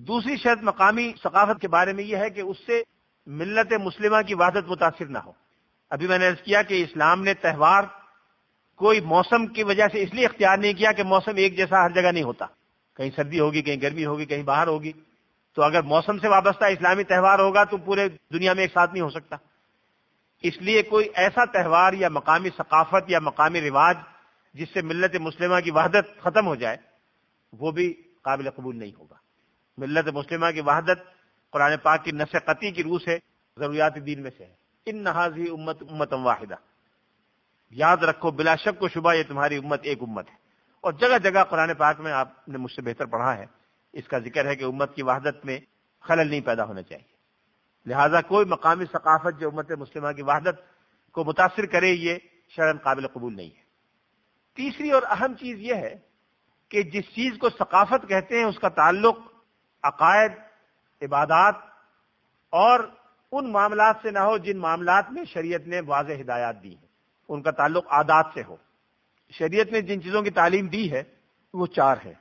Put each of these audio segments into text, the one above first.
دوسری شرط مقامی ثقافت کے بارے میں یہ ہے کہ اس سے ملت مسلمہ کی وحدت متاثر نہ ہو. ابھی میں نے عرض کیا کہ اسلام نے تہوار کوئی موسم کی وجہ سے اس لیے اختیار نہیں کیا کہ موسم ایک جیسا ہر جگہ نہیں ہوتا. کہیں سردی ہوگی، کہیں گرمی ہوگی، کہیں باہر ہوگی. تو اگر موسم سے وابستہ اسلامی تہوار ہوگا تو پورے دنیا میں ایک ساتھ نہیں ہو سکتا. اس لیے کوئی ایسا تہوار یا مقامی ثقافت یا مقامی رواج جس سے ملت مسلمہ کی وحدت ختم ہو جائے وہ بھی قابل قبول نہیں ہوگا. ملت مسلمہ کی وحدت قرآن پاک کی نص قطعی کی روح سے ضروریات دین میں سے ہے. ان ھذہ امت واحدہ، یاد رکھو بلا شک و شبہ یہ تمہاری امت ایک امت ہے. اور جگہ جگہ قرآن پاک میں آپ نے مجھ سے بہتر پڑھا ہے اس کا ذکر ہے کہ امت کی وحدت میں خلل نہیں پیدا ہونا چاہیے. لہذا کوئی مقامی ثقافت جو امت مسلمہ کی وحدت کو متاثر کرے یہ شرعاً قابل قبول نہیں ہے. تیسری اور اہم چیز یہ ہے کہ جس چیز کو ثقافت کہتے ہیں اس کا تعلق عقائد، عبادات اور ان معاملات سے نہ ہو جن معاملات میں شریعت نے واضح ہدایات دی ہیں. ان کا تعلق عادات سے ہو. شریعت نے جن چیزوں کی تعلیم دی ہے وہ 4 ہے.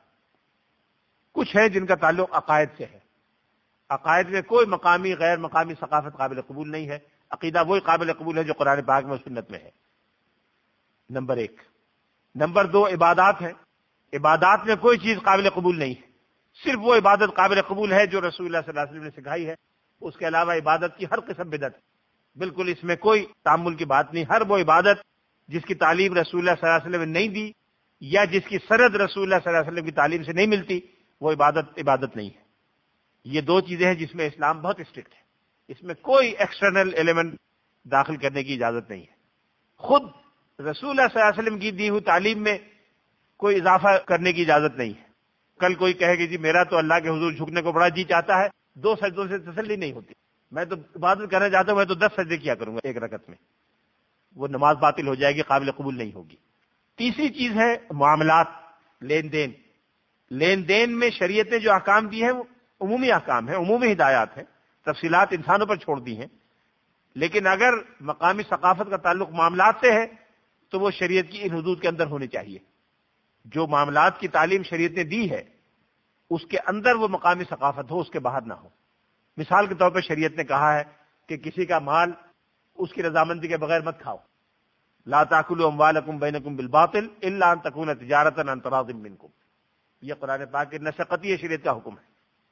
کچھ ہے جن کا تعلق عقائد سے ہے. عقائد میں کوئی مقامی غیر مقامی ثقافت قابل قبول نہیں ہے. عقیدہ وہی قابل قبول ہے جو قرآن پاک میں اور سنت میں ہے. نمبر 1. نمبر 2 عبادات ہیں. عبادات میں کوئی چیز قابل قبول نہیں ہے. صرف وہ عبادت قابل قبول ہے جو رسول اللہ صلی اللہ علیہ وسلم نے سکھائی ہے. اس کے علاوہ عبادت کی ہر قسم بدعت ہے. بالکل اس میں کوئی تعامل کی بات نہیں. ہر وہ عبادت جس کی تعلیم رسول اللہ صلی اللہ علیہ وسلم نے نہیں دی یا جس کی سند رسول اللہ صلی اللہ علیہ وسلم کی تعلیم سے نہیں ملتی وہ عبادت نہیں ہے. یہ 2 چیزیں ہیں جس میں اسلام بہت اسٹرکٹ ہے. اس میں کوئی ایکسٹرنل ایلیمنٹ داخل کرنے کی اجازت نہیں ہے. خود رسول اللہ صلی اللہ علیہ وسلم کی دی ہوئی تعلیم میں کوئی اضافہ کرنے کی اجازت نہیں ہے. کل کوئی کہے کہ جی میرا تو اللہ کے حضور جھکنے کو بڑا جی چاہتا ہے، 2 سجدوں سے تسلی نہیں ہوتی. میں تو عبادت کرنا چاہتا ہوں، میں تو 10 سجدے کیا کروں گا ایک رکعت میں. وہ نماز باطل ہو جائے گی، قابل قبول نہیں ہوگی. تیسری چیز ہے معاملات، لین دین. لین دین میں شریعت نے جو احکام دیے ہیں وہ عمومی احکام ہیں، عمومی ہدایات ہیں. تفصیلات انسانوں پر چھوڑ دی ہیں. لیکن اگر مقامی ثقافت کا تعلق معاملات سے ہے تو وہ شریعت کی ان حدود کے اندر ہونے چاہیے. جو معاملات کی تعلیم شریعت نے دی ہے اس کے اندر وہ مقامی ثقافت ہو، اس کے باہر نہ ہو. مثال کے طور پر شریعت نے کہا ہے کہ کسی کا مال اس کی رضامندی کے بغیر مت کھاؤ. لا تاکلوا اموالکم بینکم بالباطل الا ان تکون تجارتا عن تراض منکم. یہ قرآن پاک کے نص قطعی شریعت کا حکم ہے.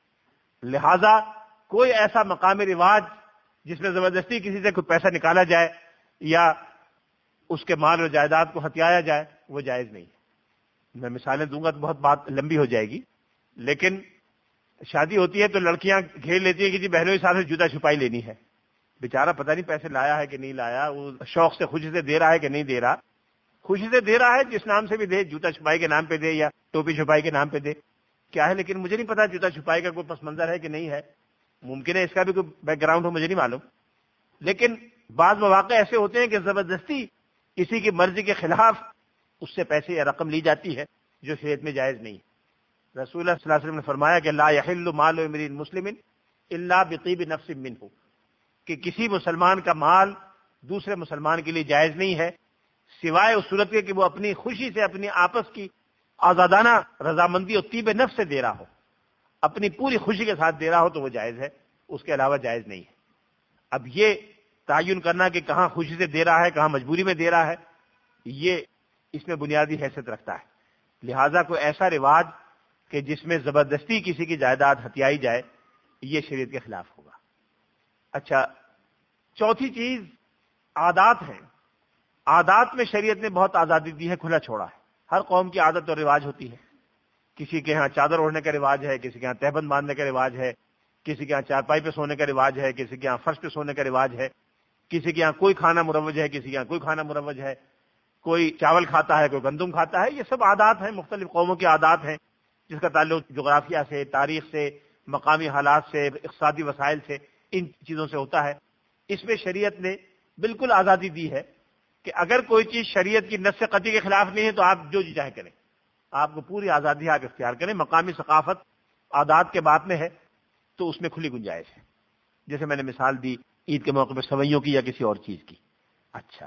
لہذا کوئی ایسا مقامی رواج جس میں زبردستی کسی سے کوئی پیسہ نکالا جائے یا اس کے مال و جائیداد کو ہتھیایا جائے وہ جائز نہیں ہے. میں مثالیں دوں گا تو بہت بات لمبی ہو جائے گی. لیکن شادی ہوتی ہے تو لڑکیاں گھیر لیتی ہیں کہ جی بہنوئی صاحب سے جوتا چھپائی لینی ہے. بیچارہ پتہ نہیں پیسے لایا ہے کہ نہیں لایا، وہ شوق سے خوشی سے دے رہا ہے کہ نہیں دے رہا. خوشی سے دے رہا ہے جس نام سے بھی دے، جوتا چھپائی کے نام پہ دے یا ٹوپی چھپائی کے نام پہ دے. کیا ہے لیکن مجھے نہیں پتا جوتا چھپائی کا کوئی پس منظر ہے کہ نہیں ہے. ممکن ہے اس کا بھی کوئی بیک گراؤنڈ ہو، مجھے نہیں معلوم. لیکن بعض مواقع ایسے ہوتے ہیں کہ زبردستی کسی کی مرضی کے خلاف اس سے پیسے یا رقم لی جاتی ہے جو شریعت میں جائز نہیں ہے. رسول اللہ صلی اللہ علیہ وسلم نے فرمایا کہ لا یحل مال امرئ مسلم الا بطیب نفس منہ، کہ کسی مسلمان کا مال دوسرے مسلمان کے لیے جائز نہیں ہے سوائے اس صورت کے کہ وہ اپنی خوشی سے اپنی آپس کی آزادانہ رضامندی اور طیب نفس سے دے رہا ہو، اپنی پوری خوشی کے ساتھ دے رہا ہو تو وہ جائز ہے، اس کے علاوہ جائز نہیں ہے. اب یہ تعین کرنا کہ کہاں خوشی سے دے رہا ہے کہاں مجبوری میں دے رہا ہے یہ اس میں بنیادی حیثیت رکھتا ہے. لہذا کوئی ایسا رواج کہ جس میں زبردستی کسی کی جائیداد ہتھیائی جائے یہ شریعت کے خلاف ہوگا. اچھا، چوتھی چیز عادات ہیں. عادات میں شریعت نے بہت آزادی دی ہے، کھلا چھوڑا ہے. ہر قوم کی عادت اور رواج ہوتی ہے. کسی کے ہاں چادر اوڑھنے کا رواج ہے، کسی کے ہاں تہبند باندھنے کا رواج ہے، کسی کے ہاں چارپائی پہ سونے کا رواج ہے، کسی کے ہاں فرش پہ سونے کا رواج ہے، کسی کے ہاں کوئی کھانا مروج ہے، کسی کے ہاں کوئی کھانا مروج ہے، کوئی چاول کھاتا ہے کوئی گندم کھاتا ہے. یہ سب عادات ہیں، مختلف قوموں کی عادات ہیں جس کا تعلق جغرافیہ سے، تاریخ سے، مقامی حالات سے، اقتصادی وسائل سے، ان چیزوں سے ہوتا ہے. اس میں شریعت نے بالکل آزادی دی ہے کہ اگر کوئی چیز شریعت کی نص قطعی کے خلاف نہیں ہے تو آپ جو جی چاہے کریں، آپ کو پوری آزادی ہے، آپ اختیار کریں. مقامی ثقافت عادات کے بات میں ہے تو اس میں کھلی گنجائش ہے. جیسے میں نے مثال دی عید کے موقع پہ سوئیوں کی یا کسی اور چیز کی. اچھا،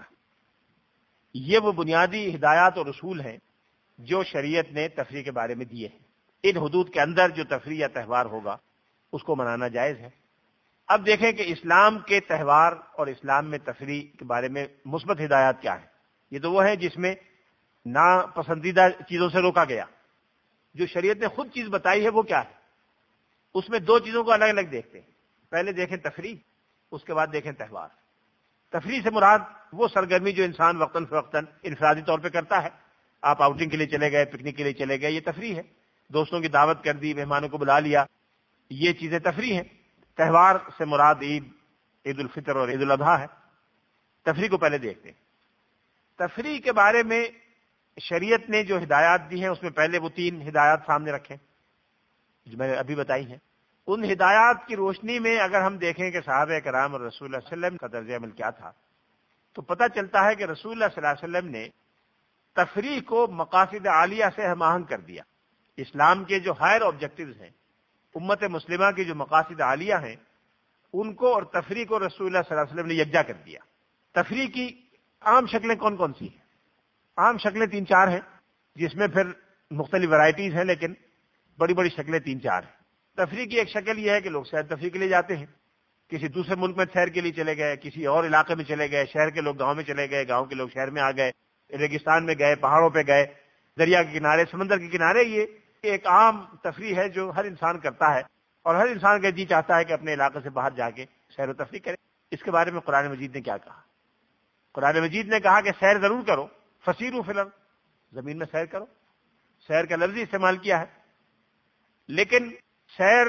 یہ وہ بنیادی ہدایات اور اصول ہیں جو شریعت نے تفریح کے بارے میں دیے ہیں. ان حدود کے اندر جو تفریح یا تہوار ہوگا اس کو منانا جائز ہے۔ اب دیکھیں کہ اسلام کے تہوار اور اسلام میں تفریح کے بارے میں مثبت ہدایات کیا ہیں۔ یہ تو وہ ہے جس میں ناپسندیدہ چیزوں سے روکا گیا۔ جو شریعت نے خود چیز بتائی ہے وہ کیا ہے؟ اس میں دو چیزوں کو الگ الگ دیکھتے ہیں۔ پہلے دیکھیں تفریح، اس کے بعد دیکھیں تہوار۔ تفریح سے مراد وہ سرگرمی جو انسان وقتاً فوقتاً انفرادی طور پہ کرتا ہے۔ آپ آؤٹنگ کے لیے چلے گئے، پکنک کے لیے چلے گئے، یہ تفریح ہے۔ دوستوں کی دعوت کر دی، مہمانوں کو بلا لیا، یہ چیزیں تفریح ہیں۔ تہوار سے مراد عید الفطر اور عید الاضحیٰ ہے۔ تفریح کو پہلے دیکھتے ہیں۔ تفریح کے بارے میں شریعت نے جو ہدایات دی ہیں اس میں پہلے وہ 3 ہدایات سامنے رکھیں جو میں نے ابھی بتائی ہیں۔ ان ہدایات کی روشنی میں اگر ہم دیکھیں کہ صحابہ کرام اور رسول اللہ صلی اللہ علیہ وسلم کا طرز عمل کیا تھا، تو پتہ چلتا ہے کہ رسول اللہ صلی اللہ علیہ وسلم نے تفریح کو مقاصد عالیہ سے ہم آہنگ کر دیا۔ اسلام کے جو ہائر آبجیکٹیوز ہیں، امت مسلمہ کی جو مقاصد عالیہ ہیں، ان کو اور تفریح کو رسول اللہ صلی اللہ علیہ وسلم نے یکجا کر دیا۔ تفریح کی عام شکلیں کون کون سی ہیں؟ عام شکلیں 3-4 ہیں، جس میں پھر مختلف ورائٹیز ہیں، لیکن بڑی بڑی شکلیں 3-4 ہیں۔ تفریح کی ایک شکل یہ ہے کہ لوگ سیر تفریح کے لیے جاتے ہیں، کسی دوسرے ملک میں سیر کے لیے چلے گئے، کسی اور علاقے میں چلے گئے، شہر کے لوگ گاؤں میں چلے گئے، گاؤں کے لوگ شہر میں آ گئے، ریگستان میں گئے، پہاڑوں پہ گئے، دریا کے کنارے، سمندر کے کنارے۔ یہ ایک عام تفریح ہے جو ہر انسان کرتا ہے، اور ہر انسان کا جی چاہتا ہے کہ اپنے علاقے سے باہر جا کے سیر و تفریح کرے۔ اس کے بارے میں قرآن مجید نے کیا کہا؟ قرآن مجید نے کہا کہ سیر ضرور کرو، فسیروا فی الارض، زمین میں سیر کرو۔ سیر کا لفظ استعمال کیا ہے، لیکن سیر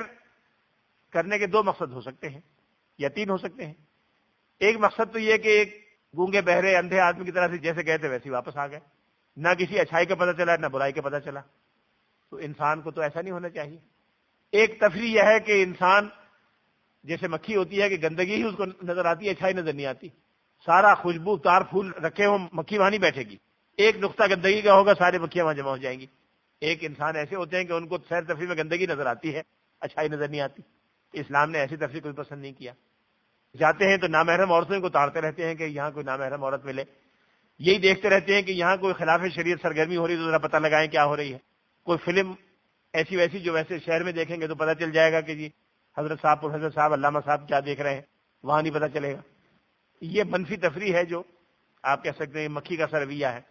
کرنے کے 2 مقصد ہو سکتے ہیں یا 3 ہو سکتے ہیں۔ ایک مقصد تو یہ کہ ایک گونگے بہرے اندھے آدمی کی طرح سے جیسے گئے تھے ویسے ہی واپس آ گئے، نہ کسی اچھائی کا پتہ چلا نہ برائی کا پتہ چلا، تو انسان کو تو ایسا نہیں ہونا چاہیے۔ ایک تفریح یہ ہے کہ انسان جیسے مکھی ہوتی ہے کہ گندگی ہی اس کو نظر آتی ہے، اچھائی نظر نہیں آتی۔ سارا خوشبو تار پھول رکھے ہوں، مکھی وہاں نہیں بیٹھے گی، ایک نقطہ گندگی کا ہوگا، سارے مکھیاں وہاں جمع ہو جائیں گی۔ ایک انسان ایسے ہوتے ہیں کہ ان کو سیر تفریح میں گندگی نظر آتی ہے، اچھائی نظر نہیں آتی۔ اسلام نے ایسی تفریح کوئی پسند نہیں کیا۔ جاتے ہیں تو نامحرم عورتوں کو تاڑتے رہتے ہیں کہ یہاں کوئی نامحرم عورت ملے، یہی دیکھتے رہتے ہیں کہ یہاں کوئی خلاف شریعت سرگرمی ہو رہی ہے تو ذرا پتہ لگائیں کیا ہو رہی ہے۔ کوئی فلم ایسی ویسی جو ویسے شہر میں دیکھیں گے تو پتہ چل جائے گا کہ جی حضرت صاحب پروفیسر صاحب علامہ صاحب کیا دیکھ رہے ہیں، وہاں نہیں پتہ چلے گا۔ یہ منفی تفریح ہے جو آپ کہہ سکتے ہیں مکھی کا سرویہ ہے۔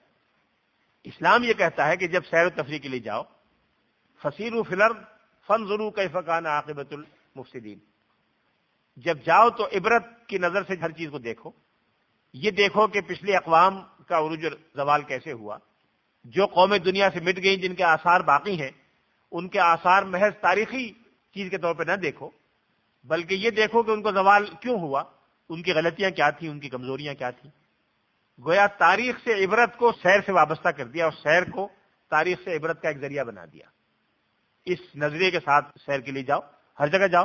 اسلام یہ کہتا ہے کہ جب سیر و تفریح کے لیے جاؤ، فسیروا فی الارض فانظروا کیف کان عاقبۃ المفسدین، جب جاؤ تو عبرت کی نظر سے ہر چیز کو دیکھو، یہ دیکھو کہ پچھلی اقوام کا عروج و زوال کیسے ہوا، جو قومیں دنیا سے مٹ گئیں جن کے آثار باقی ہیں، ان کے آثار محض تاریخی چیز کے طور پہ نہ دیکھو، بلکہ یہ دیکھو کہ ان کو زوال کیوں ہوا، ان کی غلطیاں کیا تھیں، ان کی کمزوریاں کیا تھیں۔ گویا تاریخ سے عبرت کو سیر سے وابستہ کر دیا اور سیر کو تاریخ سے عبرت کا ایک ذریعہ بنا دیا۔ اس نظریے کے ساتھ سیر کے لیے جاؤ، ہر جگہ جاؤ۔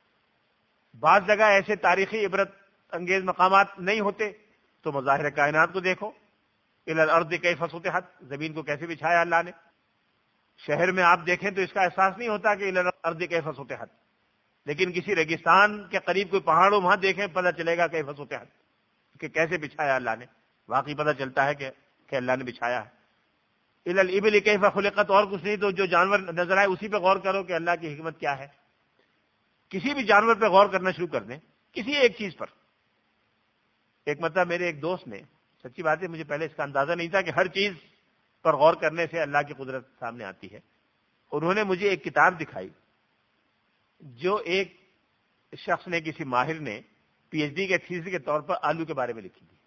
بعض جگہ ایسے تاریخی عبرت انگیز مقامات نہیں ہوتے تو مظاہر کائنات کو دیکھو، الی الارض کیف سطحت، زمین کو کیسے بچھایا اللہ نے۔ شہر میں آپ دیکھیں تو اس کا احساس نہیں ہوتا کہ الی الارض کیف سطحت، لیکن کسی ریگستان کے قریب کوئی پہاڑ ہو وہاں دیکھیں پتہ چلے گا کیف سطحت، کہ کیسے بچھایا اللہ نے۔ واقعی پتہ چلتا ہے کہ اللہ نے بچھایا ہے۔ الی الابل کیف خلقت، اور کچھ نہیں تو جو جانور نظر آئے اسی پہ غور کرو کہ اللہ کی حکمت کیا ہے۔ کسی بھی جانور پہ غور کرنا شروع کر دیں، کسی ایک چیز پر۔ ایک مرتبہ میرے ایک دوست نے، سچی بات ہے مجھے پہلے اس کا اندازہ نہیں تھا کہ ہر چیز پر غور کرنے سے اللہ کی قدرت سامنے آتی ہے، انہوں نے مجھے ایک کتاب دکھائی جو ایک شخص نے، کسی ماہر نے پی ایچ ڈی کے تھیسس کے طور پر آلو کے بارے میں لکھی تھی۔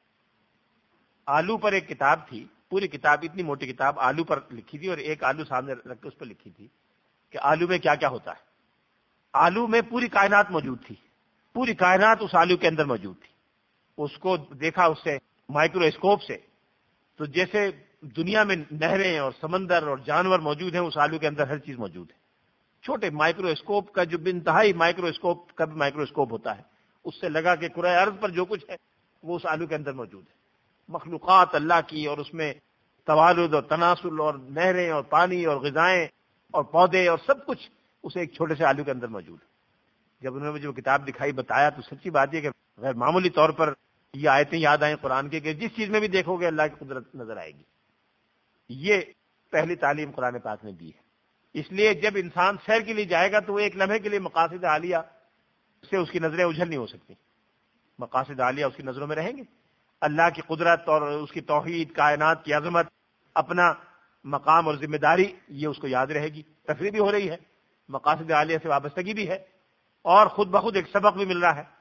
آلو پر ایک کتاب تھی، پوری کتاب، اتنی موٹی کتاب آلو پر لکھی تھی، اور ایک آلو سامنے رکھ کے اس پر لکھی تھی کہ آلو میں کیا کیا ہوتا ہے۔ آلو میں پوری کائنات موجود تھی، پوری کائنات اس آلو کے اندر موجود تھی۔ اس کو دیکھا اس سے مائکرو اسکوپ سے، تو جیسے دنیا میں نہریں اور سمندر اور جانور موجود ہیں، اس آلو کے اندر ہر چیز موجود ہے۔ چھوٹے مائکرو اسکوپ کا جو انتہائی مائکرو اسکوپ کا بھی مائکرو اسکوپ ہوتا ہے، اس سے لگا کہ کرۂ ارض پر جو کچھ ہے وہ اس آلو کے اندر موجود ہے۔ مخلوقات اللہ کی، اور اس میں توالد اور تناسل اور نہریں اور پانی اور غذائیں اور پودے اور سب کچھ اسے ایک چھوٹے سے آلو کے اندر موجود ہے۔ جب انہوں نے مجھے وہ کتاب دکھائی، بتایا، تو سچی بات یہ کہ غیر معمولی طور پر یہ آیتیں یاد آئیں قرآن کے کہ جس چیز میں بھی دیکھو گے اللہ کی قدرت نظر آئے گی۔ یہ پہلی تعلیم قرآن پاک نے دی ہے۔ اس لیے جب انسان سیر کے لیے جائے گا تو وہ ایک لمحے کے لیے مقاصد عالیہ سے اس کی نظریں اجھل نہیں ہو سکتی. مقاصد عالیہ اس کی نظروں میں رہیں گے. اللہ کی قدرت اور اس کی توحید، کائنات کی عظمت، اپنا مقام اور ذمہ داری، یہ اس کو یاد رہے گی. تفریح بھی ہو رہی ہے، مقاصد عالیہ سے وابستگی بھی ہے، اور خود بخود ایک سبق بھی مل رہا ہے.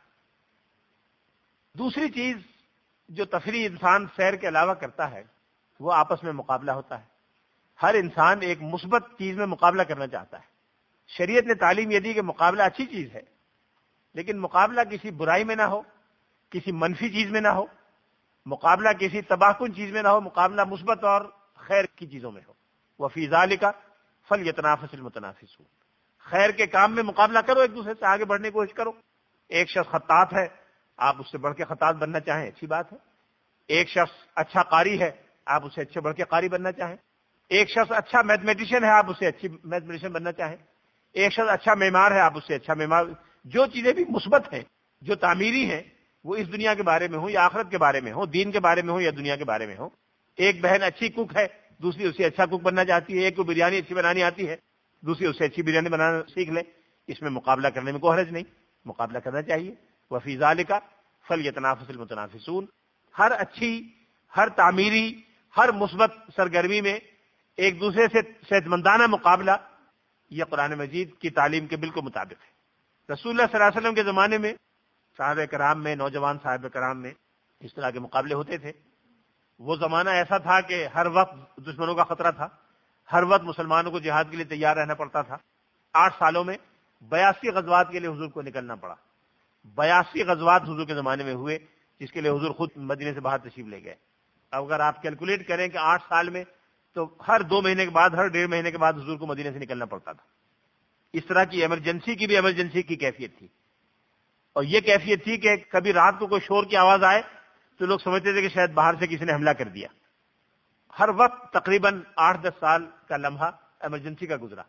دوسری چیز جو تفریح انسان سیر کے علاوہ کرتا ہے وہ آپس میں مقابلہ ہوتا ہے. ہر انسان ایک مثبت چیز میں مقابلہ کرنا چاہتا ہے. شریعت نے تعلیم یہ دی کہ مقابلہ اچھی چیز ہے، لیکن مقابلہ کسی برائی میں نہ ہو، کسی منفی چیز میں نہ ہو، مقابلہ کسی تباہ کن چیز میں نہ ہو، مقابلہ مثبت اور خیر کی چیزوں میں ہو. وفی ذالک فلیتنافس المتنافسون. خیر کے کام میں مقابلہ کرو، ایک دوسرے سے آگے بڑھنے کی کوشش کرو. ایک شخص خطاط ہے، آپ اس سے بڑھ کے خطاط بننا چاہیں، اچھی بات ہے. ایک شخص اچھا قاری ہے، آپ اسے اچھے بڑھ کے قاری بننا چاہیں. ایک شخص اچھا میتھمیٹیشین ہے، آپ اسے اچھی میتھمیٹیشین بننا چاہیں. ایک شخص اچھا معمار ہے، آپ اسے اچھا معمار. جو چیزیں بھی مثبت ہیں، جو تعمیری ہیں، وہ اس دنیا کے بارے میں ہو یا آخرت کے بارے میں ہو، دین کے بارے میں ہو یا دنیا کے بارے میں ہو. ایک بہن اچھی کوک ہے، دوسری اسے اچھا کوک بننا چاہتی ہے. ایک کو بریانی اچھی بنانی آتی ہے، دوسری اسے اچھی بریانی بنانا سیکھ لے. اس میں مقابلہ کرنے میں کوئی حرج نہیں، مقابلہ کرنا چاہیے. وفی ذالک فلیتنافس المتنافسون. ہر اچھی، ہر تعمیری، ہر مثبت سرگرمی میں ایک دوسرے سے صحت مندانہ مقابلہ، یہ قرآن مجید کی تعلیم کے بالکل مطابق ہے. رسول اللہ صلی اللہ علیہ وسلم کے زمانے میں صحابہ کرام میں، نوجوان صحابہ کرام میں اس طرح کے مقابلے ہوتے تھے. وہ زمانہ ایسا تھا کہ ہر وقت دشمنوں کا خطرہ تھا، ہر وقت مسلمانوں کو جہاد کے لیے تیار رہنا پڑتا تھا. 8 سالوں میں 82 غزوات کے لیے حضور کو نکلنا پڑا. 82 غزوات حضور کے زمانے میں ہوئے، جس کے لیے حضور خود مدینے سے باہر تشریف لے گئے. اب اگر آپ کیلکولیٹ کریں کہ 8 سال میں، تو ہر 2 مہینے کے بعد، ہر 1.5 مہینے کے بعد حضور کو مدینے سے نکلنا پڑتا تھا. اس طرح کی ایمرجنسی کی بھی ایمرجنسی کی کیفیت تھی. اور یہ کیفیت تھی کہ کبھی رات کو کوئی شور کی آواز آئے تو لوگ سمجھتے تھے کہ شاید باہر سے کسی نے حملہ کر دیا. ہر وقت تقریباً 8-10 سال کا لمحہ ایمرجنسی کا گزرا.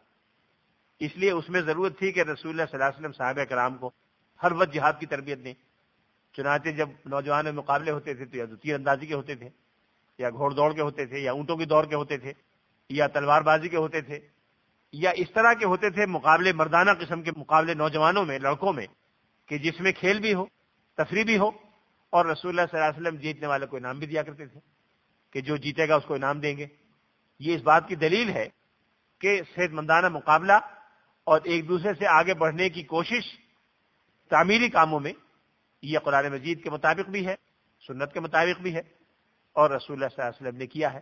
اس لیے اس میں ضرورت تھی کہ رسول اللہ صلی اللہ علیہ وسلم صحابہ کرام کو ہر وقت جہاد کی تربیت دیں. چنانچہ جب نوجوان میں مقابلے ہوتے تھے تو یا تیر اندازی کے ہوتے تھے، یا گھوڑ دوڑ کے ہوتے تھے، یا اونٹوں کی دوڑ کے ہوتے تھے، یا تلوار بازی کے ہوتے تھے، یا اس طرح کے ہوتے تھے مقابلے، مردانہ قسم کے مقابلے نوجوانوں میں، لڑکوں میں، کہ جس میں کھیل بھی ہو، تفریح بھی ہو. اور رسول اللہ صلی اللہ علیہ وسلم جیتنے والے کو انعام بھی دیا کرتے تھے کہ جو جیتے گا اس کو انعام دیں گے. یہ اس بات کی دلیل ہے کہ صحت مندانہ مقابلہ اور ایک دوسرے سے آگے بڑھنے کی کوشش تعمیری کاموں میں، یہ قرآن مجید کے مطابق بھی ہے، سنت کے مطابق بھی ہے، اور رسول اللہ صلی اللہ علیہ وسلم نے کیا ہے.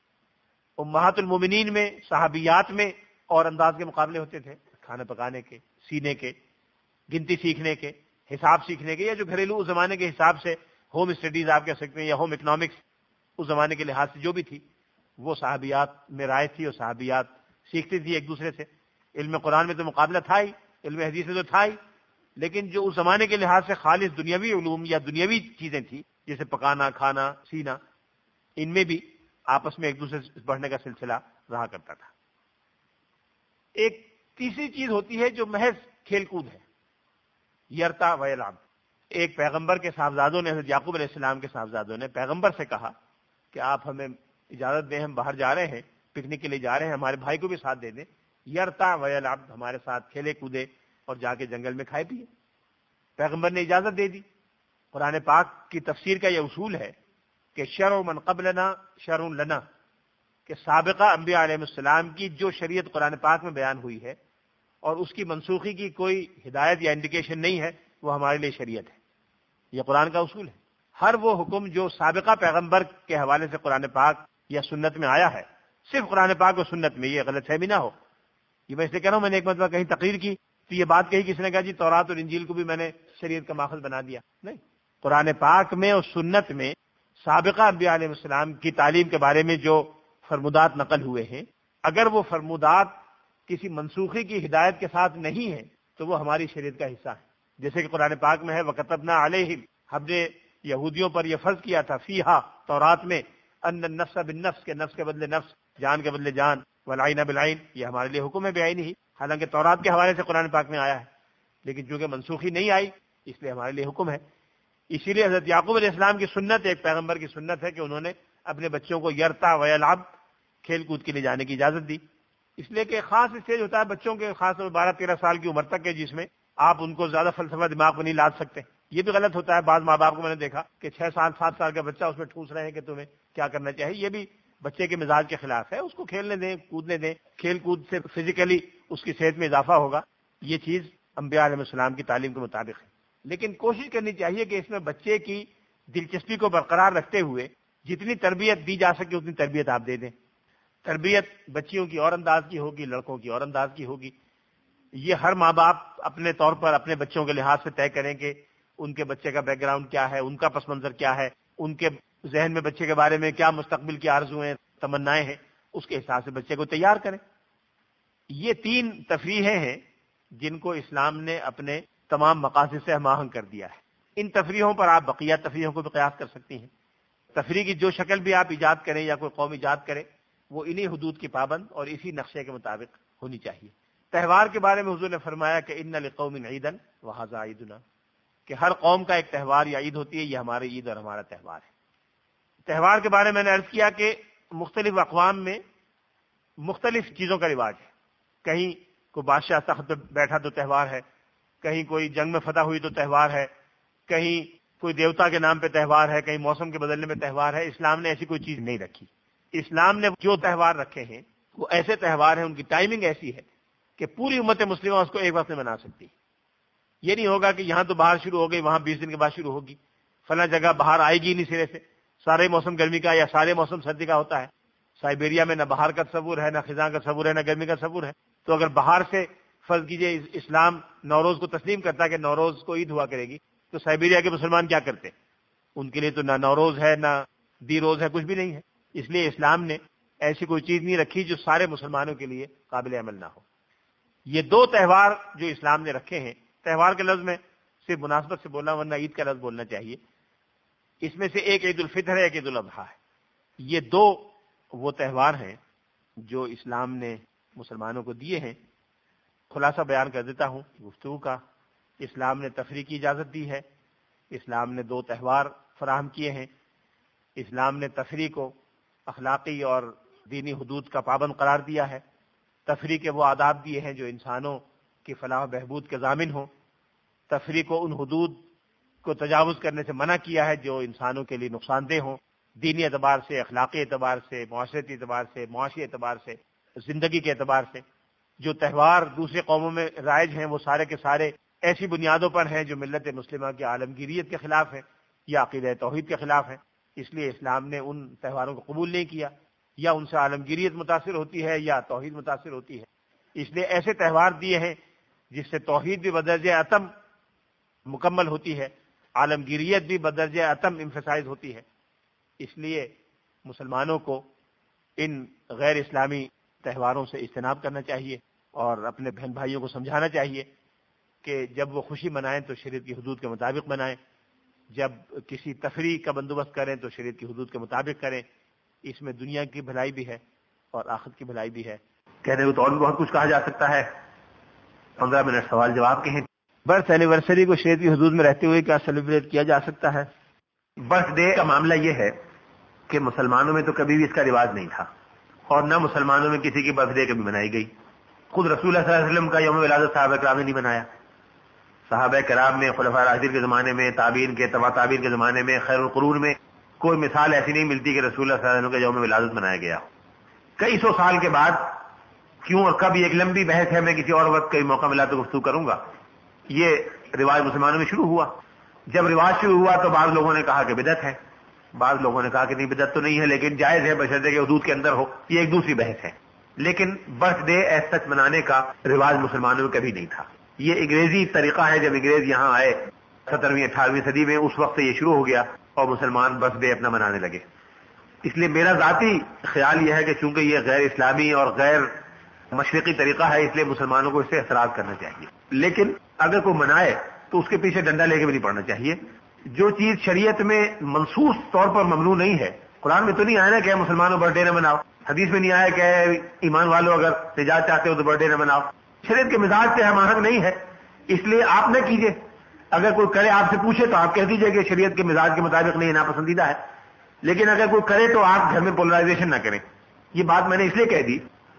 امہات المومنین میں، صحابیات میں اور انداز کے مقابلے ہوتے تھے، کھانا پکانے کے، سینے کے، گنتی سیکھنے کے، حساب سیکھنے کے، یا جو گھریلو اس زمانے کے حساب سے ہوم اسٹڈیز آپ کہہ سکتے ہیں، یا ہوم اکنامکس اس زمانے کے لحاظ سے جو بھی تھی، وہ صحابیات میں رائج تھی اور صحابیات سیکھتی تھی ایک دوسرے سے. علم قرآن میں تو مقابلہ تھا ہی، علم حدیث میں تو تھا ہی، لیکن جو اس زمانے کے لحاظ سے خالص دنیاوی علوم یا دنیاوی چیزیں تھیں، جیسے پکانا، کھانا، سینا، ان میں بھی آپس میں ایک دوسرے سے بڑھنے کا سلسلہ رہا کرتا تھا. ایک تیسری چیز ہوتی ہے جو محض کھیل کود ہے، یرتا و یلعب. ایک پیغمبر کے صاحبزادوں نے، حضرت یعقوب علیہ السلام کے صاحبزادوں نے پیغمبر سے کہا کہ آپ ہمیں اجازت دیں، ہم باہر جا رہے ہیں، پکنک کے لیے جا رہے ہیں، ہمارے بھائی کو بھی ساتھ دے دیں. یرتا و یلعب، ہمارے ساتھ کھیلے کودے اور جا کے جنگل میں کھائے پیے. پیغمبر نے اجازت دے دی. قرآن پاک کی تفسیر کا یہ اصول ہے کہ شرع من قبلنا شرع لنا، کہ سابقہ انبیاء علیہ السلام کی جو شریعت قرآن پاک میں بیان ہوئی ہے اور اس کی منسوخی کی کوئی ہدایت یا انڈیکیشن نہیں ہے، وہ ہمارے لیے شریعت ہے. یہ قرآن کا اصول ہے. ہر وہ حکم جو سابقہ پیغمبر کے حوالے سے قرآن پاک یا سنت میں آیا ہے، صرف قرآن پاک اور سنت میں، یہ غلط فہمی نہ ہو. یہ میں اس لیے کہہ رہا ہوں، میں نے ایک مرتبہ کہیں تقریر کی تو یہ بات کہی، کسی نے کہا جی تورات اور انجیل کو بھی میں نے شریعت کا ماخذ بنا دیا. نہیں، قرآن پاک میں اور سنت میں سابقہ انبیاء علیہ السلام کی تعلیم کے بارے میں جو فرمودات نقل ہوئے ہیں، اگر وہ فرمودات کسی منسوخی کی ہدایت کے ساتھ نہیں ہے تو وہ ہماری شریعت کا حصہ ہے. جیسے کہ قرآن پاک میں ہے وَكَتَبْنَا عَلَيْهِمْ، ہم نے یہودیوں پر یہ فرض کیا تھا، فیہا، تورات میں، ان النفس بالنفس، کے نفس کے بدلے نفس، جان کے بدلے جان، والعین بالعین، یہ ہمارے لیے حکم ہے بعین ہی. حالانکہ تورات کے حوالے سے قرآن پاک میں آیا ہے، لیکن چونکہ منسوخی نہیں آئی اس لیے ہمارے لیے حکم ہے. اسی لیے حضرت یعقوب علیہ السلام کی سنت، ایک پیغمبر کی سنت ہے کہ انہوں نے اپنے بچوں کو یرتا و یلعب، کھیل کود کے لیے جانے کی اجازت دی. اس لیے کہ خاص اسٹیج ہوتا ہے بچوں کے، خاص طور 12-13 سال کی عمر تک ہے، جس میں آپ ان کو زیادہ فلسفہ دماغ میں نہیں لاد سکتے. یہ بھی غلط ہوتا ہے. بعض ماں باپ کو میں نے دیکھا کہ 6 سال 7 سال کا بچہ اس میں ٹھوس رہے ہیں کہ تمہیں کیا کرنا چاہیے. یہ بھی بچے کے مزاج کے خلاف ہے. اس کو کھیلنے دیں، کودنے دیں. کھیل کود سے فزیکلی اس کی صحت میں اضافہ ہوگا. یہ چیز انبیاء علیہ السلام کی تعلیم کے مطابق ہے. لیکن کوشش کرنی چاہیے کہ اس میں بچے کی دلچسپی کو برقرار رکھتے ہوئے جتنی تربیت دی جا سکے اتنی تربیت آپ دے دیں. تربیت بچیوں کی اور انداز کی ہوگی، لڑکوں کی اور انداز کی ہوگی. یہ ہر ماں باپ اپنے طور پر اپنے بچوں کے لحاظ سے طے کریں کہ ان کے بچے کا بیک گراؤنڈ کیا ہے، ان کا پس منظر کیا ہے، ان کے ذہن میں بچے کے بارے میں کیا مستقبل کی آرزویں تمنائیں ہیں، اس کے حساب سے بچے کو تیار کریں. یہ 3 تفریحیں ہیں جن کو اسلام نے اپنے تمام مقاصد سے ہم آہنگ کر دیا ہے. ان تفریحوں پر آپ بقیہ تفریحوں کو بھی قیاس کر سکتی ہیں. تفریح کی جو شکل بھی آپ ایجاد کریں یا کوئی قوم ایجاد کرے وہ انہی حدود کی پابند اور اسی نقشے کے مطابق ہونی چاہیے. تہوار کے بارے میں حضور نے فرمایا کہ ان لقوم عیدا وہذا عیدنا، کہ ہر قوم کا ایک تہوار یا عید ہوتی ہے، یہ ہماری عید اور ہمارا تہوار ہے. تہوار کے بارے میں نے عرض کیا کہ مختلف اقوام میں مختلف چیزوں کا رواج ہے. کہیں کوئی بادشاہ تخت پہ بیٹھا تو تہوار ہے، کہیں کوئی جنگ میں فتح ہوئی تو تہوار ہے، کہیں کوئی دیوتا کے نام پہ تہوار ہے، کہیں موسم کے بدلنے میں تہوار ہے. اسلام نے ایسی کوئی چیز نہیں رکھی. اسلام نے جو تہوار رکھے ہیں وہ ایسے تہوار ہیں، ان کی ٹائمنگ ایسی ہے کہ پوری امت مسلمہ اس کو ایک وقت میں منا سکتی. یہ نہیں ہوگا کہ یہاں تو بہار شروع ہو گئی، وہاں 20 دن کے بعد شروع ہوگی، فلاں جگہ بہار آئے گی نہیں سرے سے. سارے موسم گرمی کا یا سارے موسم سردی کا ہوتا ہے. سائبیریا میں نہ بہار کا تصور ہے، نہ خزاں کا تصور ہے، نہ گرمی کا تصور ہے. تو اگر بہار سے فرض کیجئے اسلام نوروز کو تسلیم کرتا ہے کہ نوروز کو عید ہوا کرے گی، تو سائبیریا کے مسلمان کیا کرتے؟ ان کے لیے تو نہ نوروز ہے نہ دی روز ہے، کچھ بھی نہیں ہے. اس لیے اسلام نے ایسی کوئی چیز نہیں رکھی جو سارے مسلمانوں کے لیے قابل عمل نہ ہو. یہ 2 تہوار جو اسلام نے رکھے ہیں، تہوار کے لفظ میں صرف مناسبت سے بولنا، ورنہ عید کا لفظ بولنا چاہیے. اس میں سے ایک عید الفطر ہے، ایک عید الاضحیٰ ہے. یہ 2 وہ تہوار ہیں جو اسلام نے مسلمانوں کو دیے ہیں. خلاصہ بیان کر دیتا ہوں گفتگو کا. اسلام نے تفریح کی اجازت دی ہے. اسلام نے 2 تہوار فراہم کیے ہیں. اسلام نے تفریح کو اخلاقی اور دینی حدود کا پابند قرار دیا ہے. تفریح کے وہ آداب دیے ہیں جو انسانوں کی فلاح و بہبود کے ضامن ہوں. تفریح کو ان حدود کو تجاوز کرنے سے منع کیا ہے جو انسانوں کے لیے نقصان دہ ہوں، دینی اعتبار سے، اخلاقی اعتبار سے، معاشرتی اعتبار سے، معاشی اعتبار سے، زندگی کے اعتبار سے. جو تہوار دوسری قوموں میں رائج ہیں وہ سارے کے سارے ایسی بنیادوں پر ہیں جو ملت مسلمہ کی عالمگیریت کے خلاف ہیں یا عقیدہ توحید کے خلاف ہیں. اس لیے اسلام نے ان تہواروں کو قبول نہیں کیا. یا ان سے عالمگیریت متاثر ہوتی ہے یا توحید متاثر ہوتی ہے. اس لیے ایسے تہوار دیے ہیں جس سے توحید بھی بدرجہ اتم مکمل ہوتی ہے، عالمگیریت بھی بدرجہ اتم امفسائز ہوتی ہے. اس لیے مسلمانوں کو ان غیر اسلامی تہواروں سے اجتناب کرنا چاہیے اور اپنے بہن بھائیوں کو سمجھانا چاہیے کہ جب وہ خوشی منائیں تو شریعت کی حدود کے مطابق منائیں، جب کسی تفریح کا بندوبست کریں تو شریعت کی حدود کے مطابق کریں. اس میں دنیا کی بھلائی بھی ہے اور آخرت کی بھلائی بھی ہے. کہنے کو تو اور بھی بہت کچھ کہا جا سکتا ہے. 15 منٹ سوال جواب کے ہیں. برتھ اینیورسری کو شریعت کی حدود میں رہتے ہوئے کیا سیلیبریٹ کیا جا سکتا ہے؟ برتھ ڈے کا معاملہ یہ ہے کہ مسلمانوں میں تو کبھی بھی اس کا رواج نہیں تھا اور نہ مسلمانوں میں کسی کی برتھ ڈے کبھی منائی گئی. خود رسول اللہ صلی اللہ علیہ وسلم کا یوم ولادت صحابہ کرام نے نہیں منایا. صحابہ کرام میں، خلفاء راشدین کے زمانے میں، تابعین کے، تبع تابعین کے زمانے میں، خیر القرون میں کوئی مثال ایسی نہیں ملتی کہ رسول اللہ صلی اللہ علیہ وسلم کا یوم ولادت منایا گیا. کئی سو سال کے بعد کیوں اور کب، یہ ایک لمبی بحث ہے، میں کسی اور وقت کئی موقع ملا تو گفتگو کروں گا. یہ رواج مسلمانوں میں شروع ہوا. جب رواج شروع ہوا تو بعض لوگوں نے کہا کہ بدعت ہے، بعض لوگوں نے کہا کہ نہیں بدعت تو نہیں ہے لیکن جائز ہے بشرطے کہ حدود کے اندر ہو. یہ ایک دوسری بحث ہے. لیکن برتھ ڈے ایز سچ منانے کا رواج مسلمانوں میں کبھی نہیں تھا. یہ انگریزی طریقہ ہے. جب انگریز یہاں آئے 17ویں 18ویں صدی میں، اس وقت سے یہ شروع ہو گیا اور مسلمان برتھ ڈے اپنا منانے لگے. اس لیے میرا ذاتی خیال یہ ہے کہ چونکہ یہ غیر اسلامی اور غیر مشرقی طریقہ ہے، اس لیے مسلمانوں کو اس سے احتراز کرنا چاہیے. لیکن اگر کوئی منائے تو اس کے پیچھے ڈنڈا لے کے بھی نہیں پڑنا چاہیے. جو چیز شریعت میں منصوص طور پر ممنوع نہیں ہے، قرآن میں تو نہیں آیا نا کہ مسلمانوں برتھ ڈے نہ مناؤ، حدیث میں نہیں آیا کہ ایمان والوں اگر نجات چاہتے ہو تو برتھ ڈے نہ مناؤ. شریعت کے مزاج سے ہم آہنگ نہیں ہے، اس لیے آپ نہ کیجئے. اگر کوئی کرے، آپ سے پوچھے تو آپ کہہ دیجئے کہ شریعت کے مزاج کے مطابق نہیں، ناپسندیدہ ہے. لیکن اگر کوئی کرے تو آپ گھر میں پولرائزیشن نہ کریں. یہ بات میں نے اس لیے کہہ دی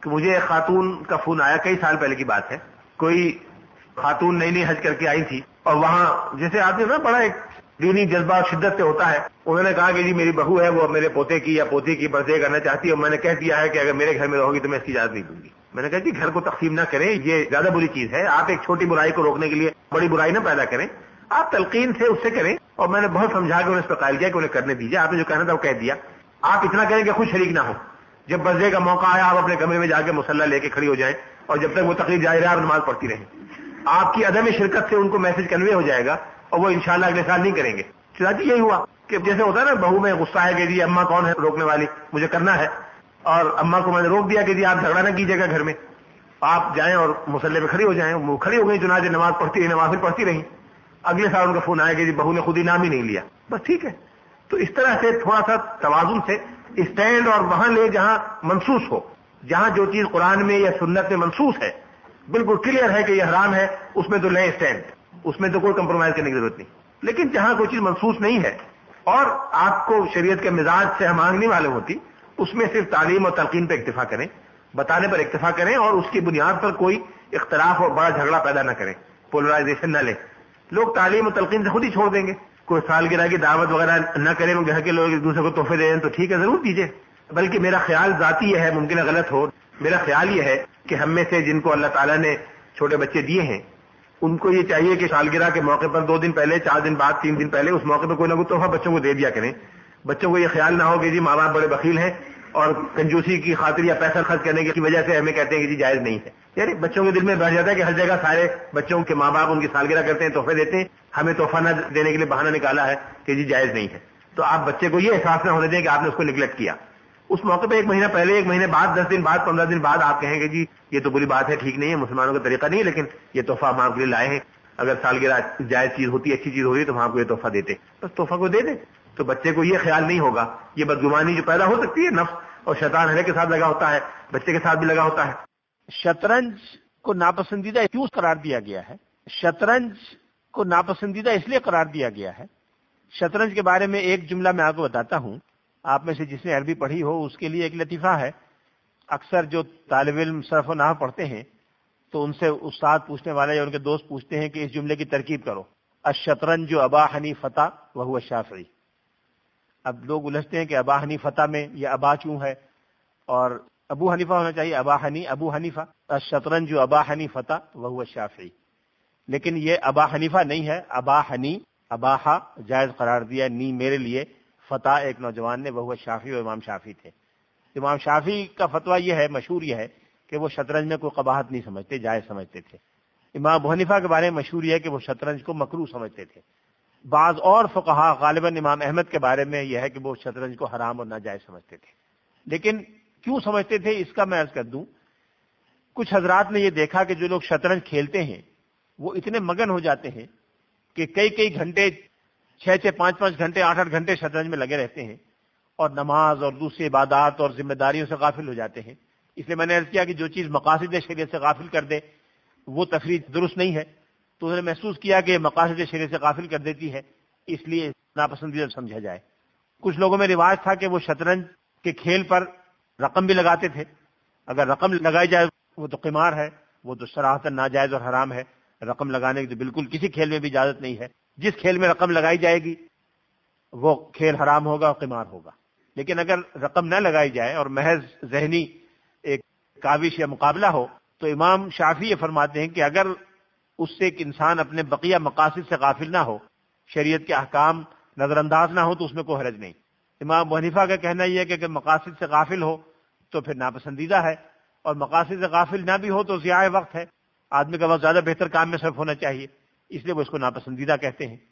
کہ مجھے ایک خاتون کا فون آیا، کئی سال پہلے کی بات ہے، کوئی خاتون نئی نئی حج کر کے آئی تھی، اور وہاں جیسے آدمی نا بڑا ایک دینی جذبہ شدت سے ہوتا ہے، انہوں نے کہا کہ جی میری بہو ہے، وہ میرے پوتے کی یا پوتی کی برتھ ڈے کرنا چاہتی ہے، اور میں نے کہہ دیا ہے کہ اگر میرے گھر میں رہو گی تو میں اس کی اجازت نہیں دوں گی۔ میں نے کہا جی گھر کو تقسیم نہ کریں، یہ زیادہ بری چیز ہے، آپ ایک چھوٹی برائی کو روکنے کے لیے بڑی برائی نہ پیدا کریں، آپ تلقین سے اس سے کریں۔ اور میں نے بہت سمجھا کے انہیں اس پہ قائل کیا کہ انہیں کرنے دیجیے، آپ نے جو کہنا تھا وہ کہہ دیا، آپ اتنا کریں کہ خود شریک نہ ہو، جب برتھ ڈے کا موقع آیا آپ اپنے کمرے میں جا کے مصلی لے کے کھڑی ہو جائیں، اور جب تک وہ تقریر جاری رہے آپ نماز پڑھتی رہیں، آپ کی عدم شرکت سے ان کو میسج کنوے ہو جائے گا، اور وہ انشاءاللہ اگلے سال نہیں کریں گے۔ چنانچہ یہی ہوا کہ جیسے ہوتا ہے نا، بہو میں غصہ ہے کہ جی اماں کون ہے روکنے والی، مجھے کرنا ہے، اور اماں کو میں نے روک دیا کہ جی آپ جھگڑا نہ کیجیے گا گھر میں، آپ جائیں اور مصلی پہ کھڑی ہو جائیں۔ وہ کھڑی ہو گئی، چنانچہ نماز پڑھتی رہی، نماز پڑھتی رہی۔ اگلے سال ان کا فون آیا کہ جی بہو نے خود ہی نام ہی نہیں لیا، بس ٹھیک ہے۔ تو اس طرح سے تھوڑا سا توازن سے اسٹینڈ، اور وہاں لے جہاں منصوص ہو، جہاں جو چیز قرآن میں یا سنت میں منصوص ہے، بالکل کلیئر ہے کہ یہ حرام ہے، اس میں تو لیں اسٹینڈ، اس میں تو کوئی کمپرومائز کرنے کی ضرورت نہیں۔ لیکن جہاں کوئی چیز منصوص نہیں ہے اور آپ کو شریعت کے مزاج سے ہم آہنگ نہیں معلوم ہوتی، اس میں صرف تعلیم اور تلقین پہ اکتفا کریں، بتانے پر اکتفا کریں، اور اس کی بنیاد پر کوئی اختلاف اور بڑا جھگڑا پیدا نہ کریں، پولرائزیشن نہ لیں۔ لوگ تعلیم و تلقین سے خود ہی چھوڑ دیں گے، کوئی سالگرہ کی دعوت وغیرہ نہ کریں، گھر کے لوگ ایک دوسرے کو تحفے دے دیں تو ٹھیک ہے، ضرور دیجیے۔ بلکہ میرا خیال ذاتی یہ ہے، ممکن ہے غلط ہو، میرا خیال یہ ہے کہ ہم میں سے جن کو اللہ تعالیٰ نے چھوٹے بچے دیے ہیں، ان کو یہ چاہیے کہ سالگرہ کے موقع پر 2 دن پہلے، 4 دن بعد، 3 دن پہلے اس موقع پر کوئی نہ کوئی تحفہ بچوں کو دے دیا کریں۔ بچوں کو یہ خیال نہ ہو کہ جی ماں باپ بڑے بخیل ہیں اور کنجوسی کی خاطر یا پیسہ خرچ کرنے کی وجہ سے ہمیں کہتے ہیں کہ جی جائز نہیں ہے۔ یعنی بچوں کے دل میں بیٹھ جاتا ہے کہ ہر جگہ سارے بچوں کے ماں باپ ان کی سالگرہ کرتے ہیں، تحفے دیتے ہیں، ہمیں تحفہ نہ دینے کے لیے بہانہ نکالا ہے کہ جی جائز نہیں ہے۔ تو آپ بچے کو یہ احساس نہ ہونے دیں کہ آپ نے اس کو نگلیکٹ کیا۔ اس موقع پہ 1 مہینہ پہلے، 1 مہینے بعد، 10 دن بعد، 15 دن بعد آپ کہیں کہ جی یہ تو بری بات ہے، ٹھیک نہیں ہے، مسلمانوں کا طریقہ نہیں ہے، لیکن یہ تحفہ ہم آپ کے لیے لائے ہیں، اگر سالگرہ جائز چیز ہوتی، اچھی چیز ہوتی تو ہم آپ کو یہ تحفہ دیتے، بس تحفہ کو دے دیں۔ تو بچے کو یہ خیال نہیں ہوگا، یہ بدگمانی جو پیدا ہو سکتی ہے، نفس اور شیطان ہرے کے ساتھ لگا ہوتا ہے، بچے کے ساتھ بھی لگا ہوتا ہے۔ شطرنج کو ناپسندیدہ کیوں قرار دیا گیا ہے؟ شطرنج کو ناپسندیدہ اس لیے قرار دیا گیا ہے، شطرنج کے بارے میں ایک جملہ میں آپ کو بتاتا ہوں، آپ میں سے جس نے عربی پڑھی ہو اس کے لیے ایک لطیفہ ہے۔ اکثر جو طالب علم صرف و نحو پڑھتے ہیں تو ان سے استاد پوچھنے والے یا ان کے دوست پوچھتے ہیں کہ اس جملے کی ترکیب کرو، الشطرنج ابا حنیفہ وہو الشافعی۔ اب لوگ الجھتے ہیں کہ ابا حنیفہ میں یہ ابا کیوں ہے، اور ابو حنیفہ ہونا چاہیے، ابو حنیفہ، الشطرنج ابا حنیفہ وہو الشافعی۔ لیکن یہ ابا حنیفہ نہیں ہے، ابا حنی، اباحا جائز قرار دیا، نی میرے لیے، فتح ایک نوجوان نے، وہ شافعی اور امام شافعی تھے۔ امام شافعی کا فتویٰ یہ ہے، مشہور یہ ہے کہ وہ شطرنج میں کوئی قباحت نہیں سمجھتے، جائز سمجھتے تھے۔ امام ابو حنیفہ کے بارے میں مشہور یہ ہے کہ وہ شطرنج کو مکروہ سمجھتے تھے۔ بعض اور فقہا، غالباً امام احمد کے بارے میں یہ ہے کہ وہ شطرنج کو حرام اور ناجائز سمجھتے تھے۔ لیکن کیوں سمجھتے تھے اس کا میں عرض کر دوں، کچھ حضرات نے یہ دیکھا کہ جو لوگ شطرنج کھیلتے ہیں وہ اتنے مگن ہو جاتے ہیں کہ کئی گھنٹے، 6 5 گھنٹے، 8 گھنٹے شطرنج میں لگے رہتے ہیں، اور نماز اور دوسری عبادات اور ذمہ داریوں سے غافل ہو جاتے ہیں۔ اس لیے میں نے عرض کیا کہ جو چیز مقاصد شریعت سے غافل کر دے وہ تفریح درست نہیں ہے، تو انہوں نے محسوس کیا کہ مقاصد شریعت سے غافل کر دیتی ہے، اس لیے ناپسندیدہ سمجھا جائے۔ کچھ لوگوں میں رواج تھا کہ وہ شطرنج کے کھیل پر رقم بھی لگاتے تھے، اگر رقم لگائی جائے وہ تو قمار ہے، وہ تو صراحتاً ناجائز اور حرام ہے، رقم لگانے کی تو بالکل کسی کھیل میں بھی اجازت نہیں ہے، جس کھیل میں رقم لگائی جائے گی وہ کھیل حرام ہوگا اور قمار ہوگا۔ لیکن اگر رقم نہ لگائی جائے اور محض ذہنی ایک کاوش یا مقابلہ ہو تو امام شافعی یہ فرماتے ہیں کہ اگر اس سے ایک انسان اپنے بقیہ مقاصد سے غافل نہ ہو، شریعت کے احکام نظر انداز نہ ہو، تو اس میں کوئی حرج نہیں۔ امام ابو حنیفہ کا کہنا یہ ہے کہ اگر مقاصد سے غافل ہو تو پھر ناپسندیدہ ہے، اور مقاصد سے غافل نہ بھی ہو تو ضیاع وقت ہے، آدمی کا وقت زیادہ بہتر کام میں صرف ہونا چاہیے، اس لیے وہ اس کو ناپسندیدہ کہتے ہیں۔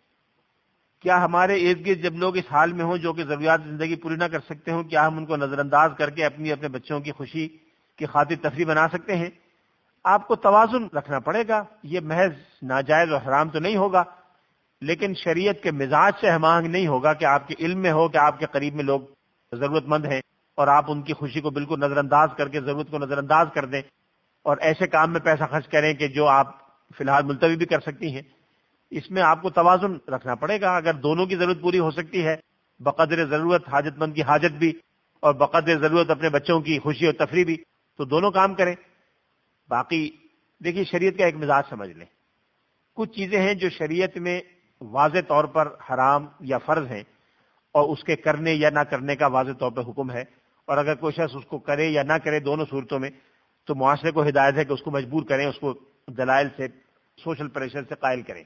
کیا ہمارے ارد گرد جب لوگ اس حال میں ہوں جو کہ ضروریات زندگی پوری نہ کر سکتے ہوں، کیا ہم ان کو نظر انداز کر کے اپنے بچوں کی خوشی کی خاطر تفریح بنا سکتے ہیں؟ آپ کو توازن رکھنا پڑے گا، یہ محض ناجائز اور حرام تو نہیں ہوگا، لیکن شریعت کے مزاج سے ہم آہنگ نہیں ہوگا کہ آپ کے علم میں ہو کہ آپ کے قریب میں لوگ ضرورت مند ہیں اور آپ ان کی خوشی کو بالکل نظر انداز کر کے ضرورت کو نظر انداز کر دیں اور ایسے کام میں پیسہ خرچ کریں کہ جو آپ فی الحال ملتوی بھی کر سکتی ہیں۔ اس میں آپ کو توازن رکھنا پڑے گا۔ اگر دونوں کی ضرورت پوری ہو سکتی ہے، بقدر ضرورت حاجت مند کی حاجت بھی اور بقدر ضرورت اپنے بچوں کی خوشی اور تفریح بھی، تو دونوں کام کریں. باقی دیکھیے شریعت کا ایک مزاج سمجھ لیں. کچھ چیزیں ہیں جو شریعت میں واضح طور پر حرام یا فرض ہیں اور اس کے کرنے یا نہ کرنے کا واضح طور پر حکم ہے, اور اگر کوئی شخص اس کو کرے یا نہ کرے دونوں صورتوں میں تو معاشرے کو ہدایت ہے کہ اس کو مجبور کریں, اس کو دلائل سے, سوشل پریشر سے قائل کریں.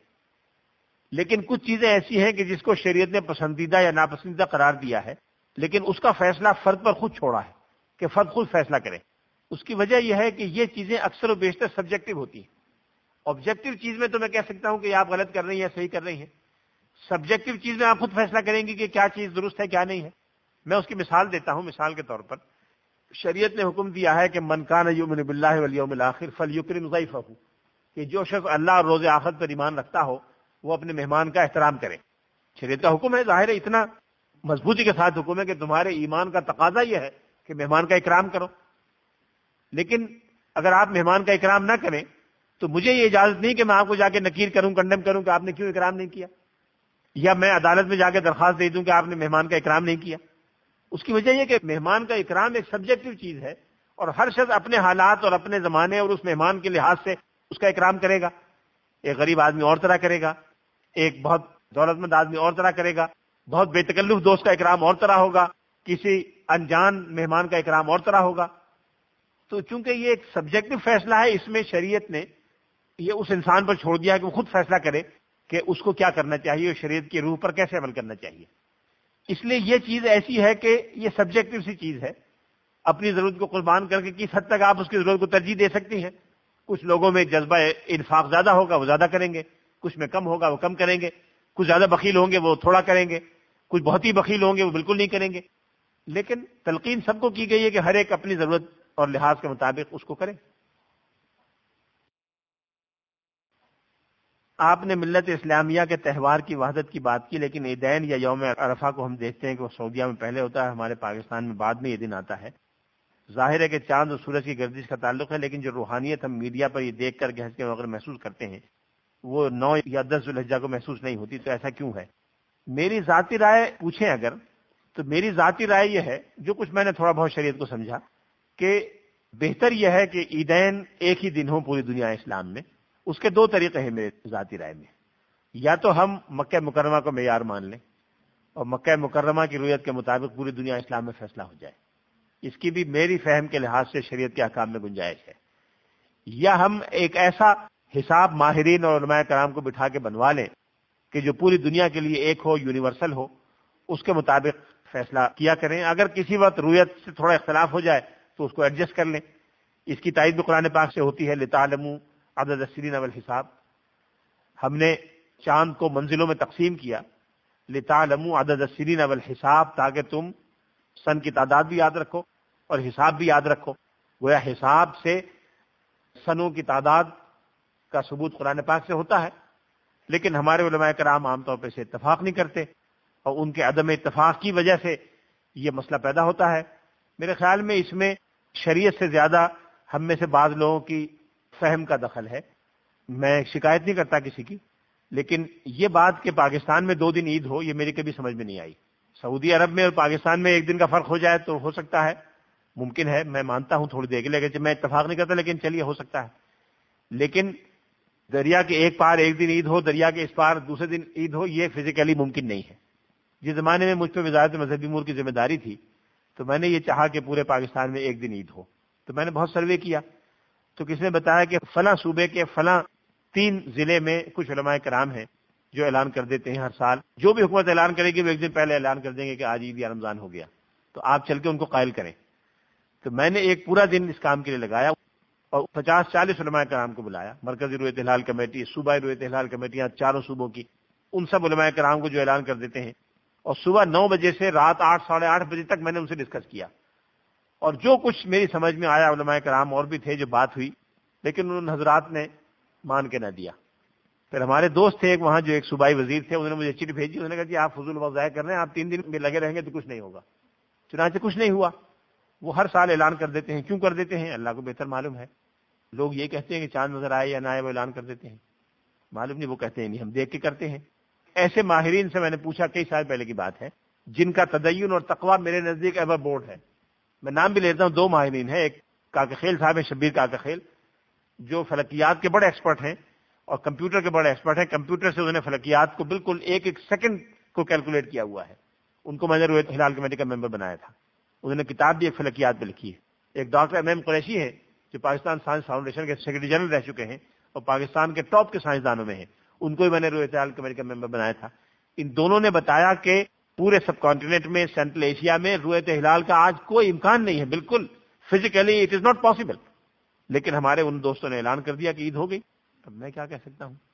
لیکن کچھ چیزیں ایسی ہیں کہ جس کو شریعت نے پسندیدہ یا ناپسندیدہ قرار دیا ہے, لیکن اس کا فیصلہ فرد پر خود چھوڑا ہے کہ فرد خود فیصلہ کرے. اس کی وجہ یہ ہے کہ یہ چیزیں اکثر و بیشتر سبجیکٹو ہوتی ہیں. آبجیکٹو چیز میں تو میں کہہ سکتا ہوں کہ آپ غلط کر رہی ہیں یا صحیح کر رہی ہیں. سبجیکٹو چیز میں آپ خود فیصلہ کریں گی کہ کیا چیز درست ہے کیا نہیں ہے. میں اس کی مثال دیتا ہوں. مثال کے طور پر شریعت نے حکم دیا ہے کہ من کان یؤمن باللہ والیوم الآخر فلیکرم ضیفہ, کہ جو شخص اللہ اور روز آخرت پر ایمان رکھتا ہو وہ اپنے مہمان کا احترام کرے. شریعت کا حکم ہے, ظاہر ہے اتنا مضبوطی کے ساتھ حکم ہے کہ تمہارے ایمان کا تقاضا یہ ہے کہ مہمان کا اکرام کرو. لیکن اگر آپ مہمان کا اکرام نہ کریں تو مجھے یہ اجازت نہیں کہ میں آپ کو جا کے نکیر کروں, کنڈم کروں کہ آپ نے کیوں اکرام نہیں کیا, یا میں عدالت میں جا کے درخواست دے دوں کہ آپ نے مہمان کا اکرام نہیں کیا. اس کی وجہ یہ کہ مہمان کا اکرام ایک سبجیکٹو چیز ہے اور ہر شخص اپنے حالات اور اپنے زمانے اور اس مہمان کے لحاظ سے اس کا اکرام کرے گا. ایک غریب آدمی اور طرح کرے گا, ایک بہت دولت مند آدمی اور طرح کرے گا, بہت بے تکلف دوست کا اکرام اور طرح ہوگا, کسی انجان مہمان کا اکرام اور طرح ہوگا. تو چونکہ یہ ایک سبجیکٹو فیصلہ ہے, اس میں شریعت نے یہ اس انسان پر چھوڑ دیا کہ وہ خود فیصلہ کرے کہ اس کو کیا کرنا چاہیے اور شریعت کی روح پر کیسے عمل کرنا چاہیے. اس لیے یہ چیز ایسی ہے کہ یہ سبجیکٹو سی چیز ہے. اپنی ضرورت کو قربان کر کے کس حد تک آپ اس کی ضرورت کو ترجیح دے سکتی ہیں. کچھ لوگوں میں جذبہ انفاق زیادہ ہوگا وہ زیادہ کریں گے, کچھ میں کم ہوگا وہ کم کریں گے, کچھ زیادہ بخیل ہوں گے وہ تھوڑا کریں گے, کچھ بہت ہی بخیل ہوں گے وہ بالکل نہیں کریں گے. لیکن تلقین سب کو کی گئی ہے کہ ہر ایک اپنی ضرورت اور لحاظ کے مطابق اس کو کرے. آپ نے ملت اسلامیہ کے تہوار کی وحدت کی بات کی, لیکن عیدین یا یوم عرفہ کو ہم دیکھتے ہیں کہ وہ سعودیہ میں پہلے ہوتا ہے, ہمارے پاکستان میں بعد میں یہ دن آتا ہے. ظاہر ہے کہ چاند اور سورج کی گردش کا تعلق ہے, لیکن جو روحانیت ہم میڈیا پر یہ دیکھ کر گہس کے وغیرہ محسوس کرتے ہیں وہ 9 یا 10 ذوالحجہ کو محسوس نہیں ہوتی. تو ایسا کیوں ہے؟ میری ذاتی رائے پوچھیں اگر, تو میری ذاتی رائے یہ ہے, جو کچھ میں نے تھوڑا بہت شریعت کو سمجھا, کہ بہتر یہ ہے کہ عیدین ایک ہی دن ہوں پوری دنیا اسلام میں. اس کے 2 طریقے ہیں میرے ذاتی رائے میں. یا تو ہم مکہ مکرمہ کو معیار مان لیں اور مکہ مکرمہ کی رویت کے مطابق پوری دنیا اسلام میں فیصلہ ہو جائے. اس کی بھی میری فہم کے لحاظ سے شریعت کے احکام میں گنجائش ہے. یا ہم ایک ایسا حساب ماہرین اور علماء کرام کو بٹھا کے بنوا لیں کہ جو پوری دنیا کے لیے ایک ہو, یونیورسل ہو, اس کے مطابق فیصلہ کیا کریں. اگر کسی وقت رویت سے تھوڑا اختلاف ہو جائے تو اس کو ایڈجسٹ کر لیں. اس کی تائید بھی قرآن پاک سے ہوتی ہے, لتعلموا عدد السنین والحساب. ہم نے چاند کو منزلوں میں تقسیم کیا, لتعلموا عدد السنین والحساب, تاکہ تم سن کی تعداد بھی یاد رکھو اور حساب بھی یاد رکھو. گویا حساب سے سنوں کی تعداد کا ثبوت قرآن پاک سے ہوتا ہے, لیکن ہمارے علماء کرام عام طور پہ سے اتفاق نہیں کرتے, اور ان کے عدم اتفاق کی وجہ سے یہ مسئلہ پیدا ہوتا ہے. میرے خیال میں اس میں شریعت سے زیادہ ہم میں سے بعض لوگوں کی فہم کا دخل ہے. میں شکایت نہیں کرتا کسی کی, لیکن یہ بات کہ پاکستان میں 2 دن عید ہو, یہ میری کبھی سمجھ میں نہیں آئی. سعودی عرب میں اور پاکستان میں 1 دن کا فرق ہو جائے تو ہو سکتا ہے, ممکن ہے, میں مانتا ہوں تھوڑی دیر کے لیے, میں اتفاق نہیں کرتا, لیکن چلیے ہو سکتا ہے. لیکن دریا کے ایک پار 1 دن عید ہو, دریا کے اس پار دوسرے دن عید ہو, یہ فزیکلی ممکن نہیں ہے. جس زمانے میں مجھ پہ وزارت مذہبی امور کی ذمہ داری تھی تو میں نے یہ چاہا کہ پورے پاکستان میں 1 دن عید ہو. تو میں نے بہت سروے کیا, تو کس نے بتایا کہ فلاں صوبے کے فلاں 3 ضلع میں کچھ علماء کرام ہیں جو اعلان کر دیتے ہیں ہر سال, جو بھی حکومت اعلان کرے گی وہ 1 دن پہلے اعلان کر دیں گے کہ آج عید یا رمضان ہو گیا, تو آپ چل کے ان کو قائل کریں. تو میں نے ایک پورا دن اس کام کے لیے لگایا اور 50-40 علماء کرام کو بلایا, مرکزی رویت ہلال کمیٹی, صوبائی رویت ہلال کمیٹیاں 4 صوبوں کی, ان سب علماء کرام کو جو اعلان کر دیتے ہیں, اور صبح 9 بجے سے رات 8-8:30 بجے تک میں نے ان سے ڈسکس کیا. اور جو کچھ میری سمجھ میں آیا, علماء کرام اور بھی تھے جو بات ہوئی, لیکن ان حضرات نے مان کے نہ دیا. پھر ہمارے دوست تھے ایک وہاں جو ایک صوبائی وزیر تھے, انہوں نے مجھے چٹھی بھیجی, انہوں نے کہا جی آپ فضول وقت ضائع کر رہے ہیں, آپ 3 دن میں لگے رہیں گے تو کچھ نہیں ہوگا. چنانچہ کچھ نہیں ہوا. وہ ہر سال اعلان کر دیتے ہیں, کیوں کر دیتے ہیں اللہ کو بہتر معلوم ہے. لوگ یہ کہتے ہیں کہ چاند نظر آئے یا نہ آئے وہ اعلان کر دیتے ہیں, معلوم نہیں, وہ کہتے ہیں نہیں ہم دیکھ کے کرتے ہیں. ایسے ماہرین سے میں نے پوچھا, کئی سال پہلے کی بات ہے, جن کا تدین اور تقویٰ میرے نزدیک ایور بورڈ ہے. میں نام بھی لیتا ہوں, 2 ماہرین ہیں, ایک کاکا خیل صاحب ہیں، شبیر کاکا خیل، جو فلکیات کے بڑے ایکسپرٹ ہیں اور کمپیوٹر کے بڑے ایکسپرٹ ہیں. کمپیوٹر سے انہوں نے فلکیات کو بالکل ایک ایک سیکنڈ کو کیلکولیٹ کیا ہوا ہے. ان کو میں نے رویت ہلال کمیٹی کا ممبر بنایا تھا. انہوں نے کتاب بھی ایک فلکیات پہ لکھی ہے. ایک ڈاکٹر ایم قریشی ہے جو پاکستان سائنس فاؤنڈیشن کے سیکرٹری جنرل رہ چکے ہیں اور پاکستان کے ٹاپ کے سائنسدانوں میں ہیں. ان کو بھی میں نے رویت ہلال کمیٹی کا ممبر بنایا تھا. ان دونوں نے بتایا کہ پورے سب کانٹیننٹ میں، سینٹرل ایشیا میں رویت ہلال کا آج کوئی امکان نہیں ہے، بالکل physically it is not possible. لیکن ہمارے ان دوستوں نے اعلان کر دیا کہ عید ہو گئی. اب میں کیا کہہ سکتا ہوں؟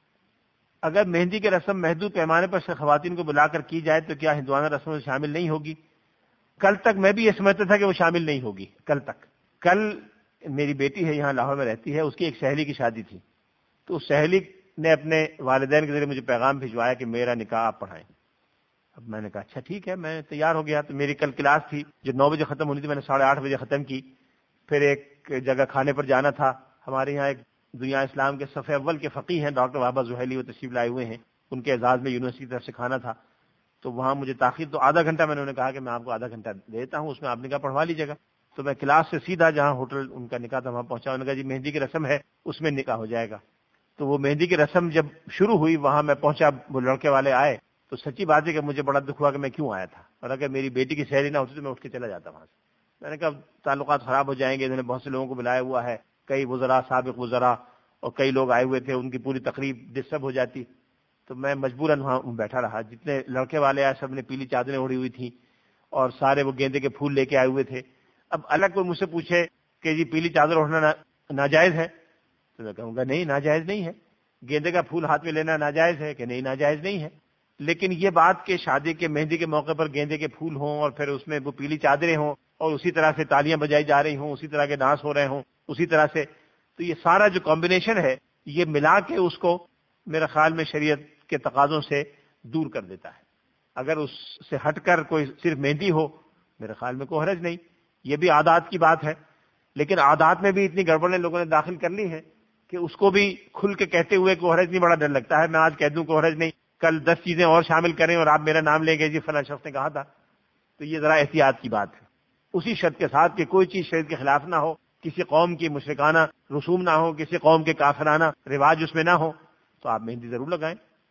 اگر مہندی کی رسم محدود پیمانے پر خواتین کو بلا کر کی جائے تو کیا ہندوانہ رسموں میں شامل نہیں ہوگی؟ کل تک میں بھی یہ سمجھتا تھا کہ وہ شامل نہیں ہوگی. کل میری بیٹی ہے، یہاں لاہور میں رہتی ہے، اس کی ایک سہیلی کی شادی تھی. تو اس سہیلی نے اپنے والدین کے ذریعے مجھے پیغام بھجوایا کہ میرا نکاح آپ پڑھائیں. اب میں نے کہا اچھا ٹھیک ہے، میں تیار ہو گیا. تو میری کل کلاس تھی جو 9 بجے ختم ہونی تھی، میں نے 8:30 بجے ختم کی. پھر ایک جگہ کھانے پر جانا تھا. ہمارے یہاں ایک دنیا اسلام کے صف اول کے فقیہ ہیں ڈاکٹر وہابہ زحیلی، وہ تشریف لائے ہوئے ہیں. ان کے اعزاز میں یونیورسٹی کی طرف سے کھانا تھا. تو وہاں مجھے تاخیر تو آدھا گھنٹہ، میں نے کہا کہ میں آپ کو آدھا گھنٹہ دیتا ہوں، اس میں آپ نکاح پڑھوا لیجیے گا. تو میں کلاس سے سیدھا جہاں ہوٹل ان کا نکاح تھا وہاں پہنچا. انہوں نے کہا جی مہندی کی رسم ہے، اس میں نکاح ہو جائے گا. تو وہ مہندی کی رسم جب شروع ہوئی، وہاں میں پہنچا، وہ لڑکے والے آئے. تو سچی بات ہے کہ مجھے بڑا دکھ ہوا کہ میں کیوں آیا تھا، اور اگر میری بیٹی کی سہیلی نہ ہوتی تو میں اٹھ کے چلا جاتا وہاں سے. میں نے کہا تعلقات خراب ہو جائیں گے. انہوں نے بہت سے لوگوں کو بلایا ہوا ہے، کئی وزراء، سابق وزراء اور کئی لوگ آئے ہوئے تھے، ان کی پوری تقریب ڈسٹرب ہو جاتی. تو میں مجبوراً وہاں بیٹھا رہا. جتنے لڑکے والے آئے سب نے پیلی چادریں اوڑھی ہوئی تھیں اور سارے وہ گیندے کے پھول لے کے آئے ہوئے تھے. اب الگ کوئی مجھ سے پوچھے کہ جی پیلی چادر اوڑھنا ناجائز ہے، تو میں کہوں گا نہیں ناجائز نہیں ہے. گیندے کا پھول ہاتھ میں لینا ناجائز ہے کہ نہیں ناجائز نہیں ہے. لیکن یہ بات کہ شادی کے مہندی کے موقع پر گیندے کے پھول ہوں اور پھر اس میں وہ پیلی چادریں ہوں اور اسی طرح سے تالیاں بجائی جا رہی ہوں، اسی طرح کے ڈانس ہو رہے ہوں اسی طرح سے، تو یہ سارا جو کمبینیشن ہے یہ ملا کے اس کو میرے خیال میں شریعت کے تقاضوں سے دور کر دیتا ہے. اگر اس سے ہٹ کر کوئی صرف مہندی ہو، میرے خیال میں کوئی حرج نہیں. یہ بھی عادات کی بات ہے، لیکن عادات میں بھی اتنی گڑبڑیں لوگوں نے داخل کر لی ہیں کہ اس کو بھی کھل کے کہتے ہوئے کوئی حرج نہیں. بڑا ڈر لگتا ہے، میں آج کہہ دوں کوئی حرج نہیں، کل 10 چیزیں اور شامل کریں اور آپ میرا نام لیں گے جی فلاں شخص نے کہا تھا. تو یہ ذرا احتیاط کی بات ہے، اسی شرط کے ساتھ کہ کوئی چیز شریعت کے خلاف نہ ہو، کسی قوم کی مشرکانہ رسوم نہ ہو، کسی قوم کے کافرانہ رواج اس میں نہ ہو، تو آپ مہندی ضرور لگائیں.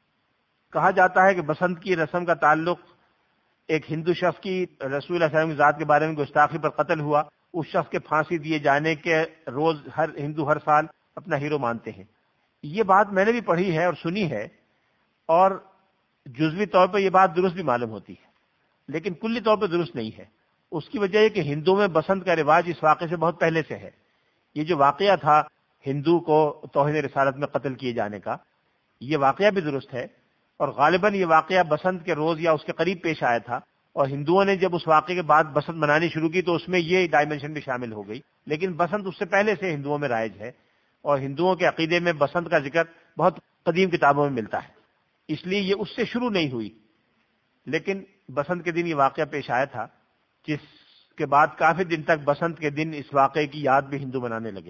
کہا جاتا ہے کہ بسنت کی رسم کا تعلق ایک ہندو شخص کی رسول اللہ صلی اللہ علیہ وسلم کی ذات کے بارے میں گستاخی پر قتل ہوا، اس شخص کے پھانسی دیے جانے کے روز ہندو ہر سال اپنا ہیرو مانتے ہیں. یہ بات میں نے بھی پڑھی ہے اور سنی ہے، اور جزوی طور پر یہ بات درست بھی معلوم ہوتی ہے، لیکن کلی طور پر درست نہیں ہے. اس کی وجہ یہ کہ ہندو میں بسنت کا رواج اس واقعے سے بہت پہلے سے ہے. یہ جو واقعہ تھا ہندو کو توہین رسالت میں قتل کیے جانے کا، یہ واقعہ بھی درست ہے، اور غالباً یہ واقعہ بسنت کے روز یا اس کے قریب پیش آیا تھا. اور ہندوؤں نے جب اس واقعے کے بعد بسنت منانی شروع کی تو اس میں یہ ڈائمنشن بھی شامل ہو گئی. لیکن بسنت اس سے پہلے سے ہندوؤں میں رائج ہے، اور ہندوؤں کے عقیدے میں بسنت کا ذکر بہت قدیم کتابوں میں ملتا ہے، اس لیے یہ اس سے شروع نہیں ہوئی. لیکن بسنت کے دن یہ واقعہ پیش آیا تھا، جس کے بعد کافی دن تک بسنت کے دن اس واقعے کی یاد بھی ہندو منانے لگے.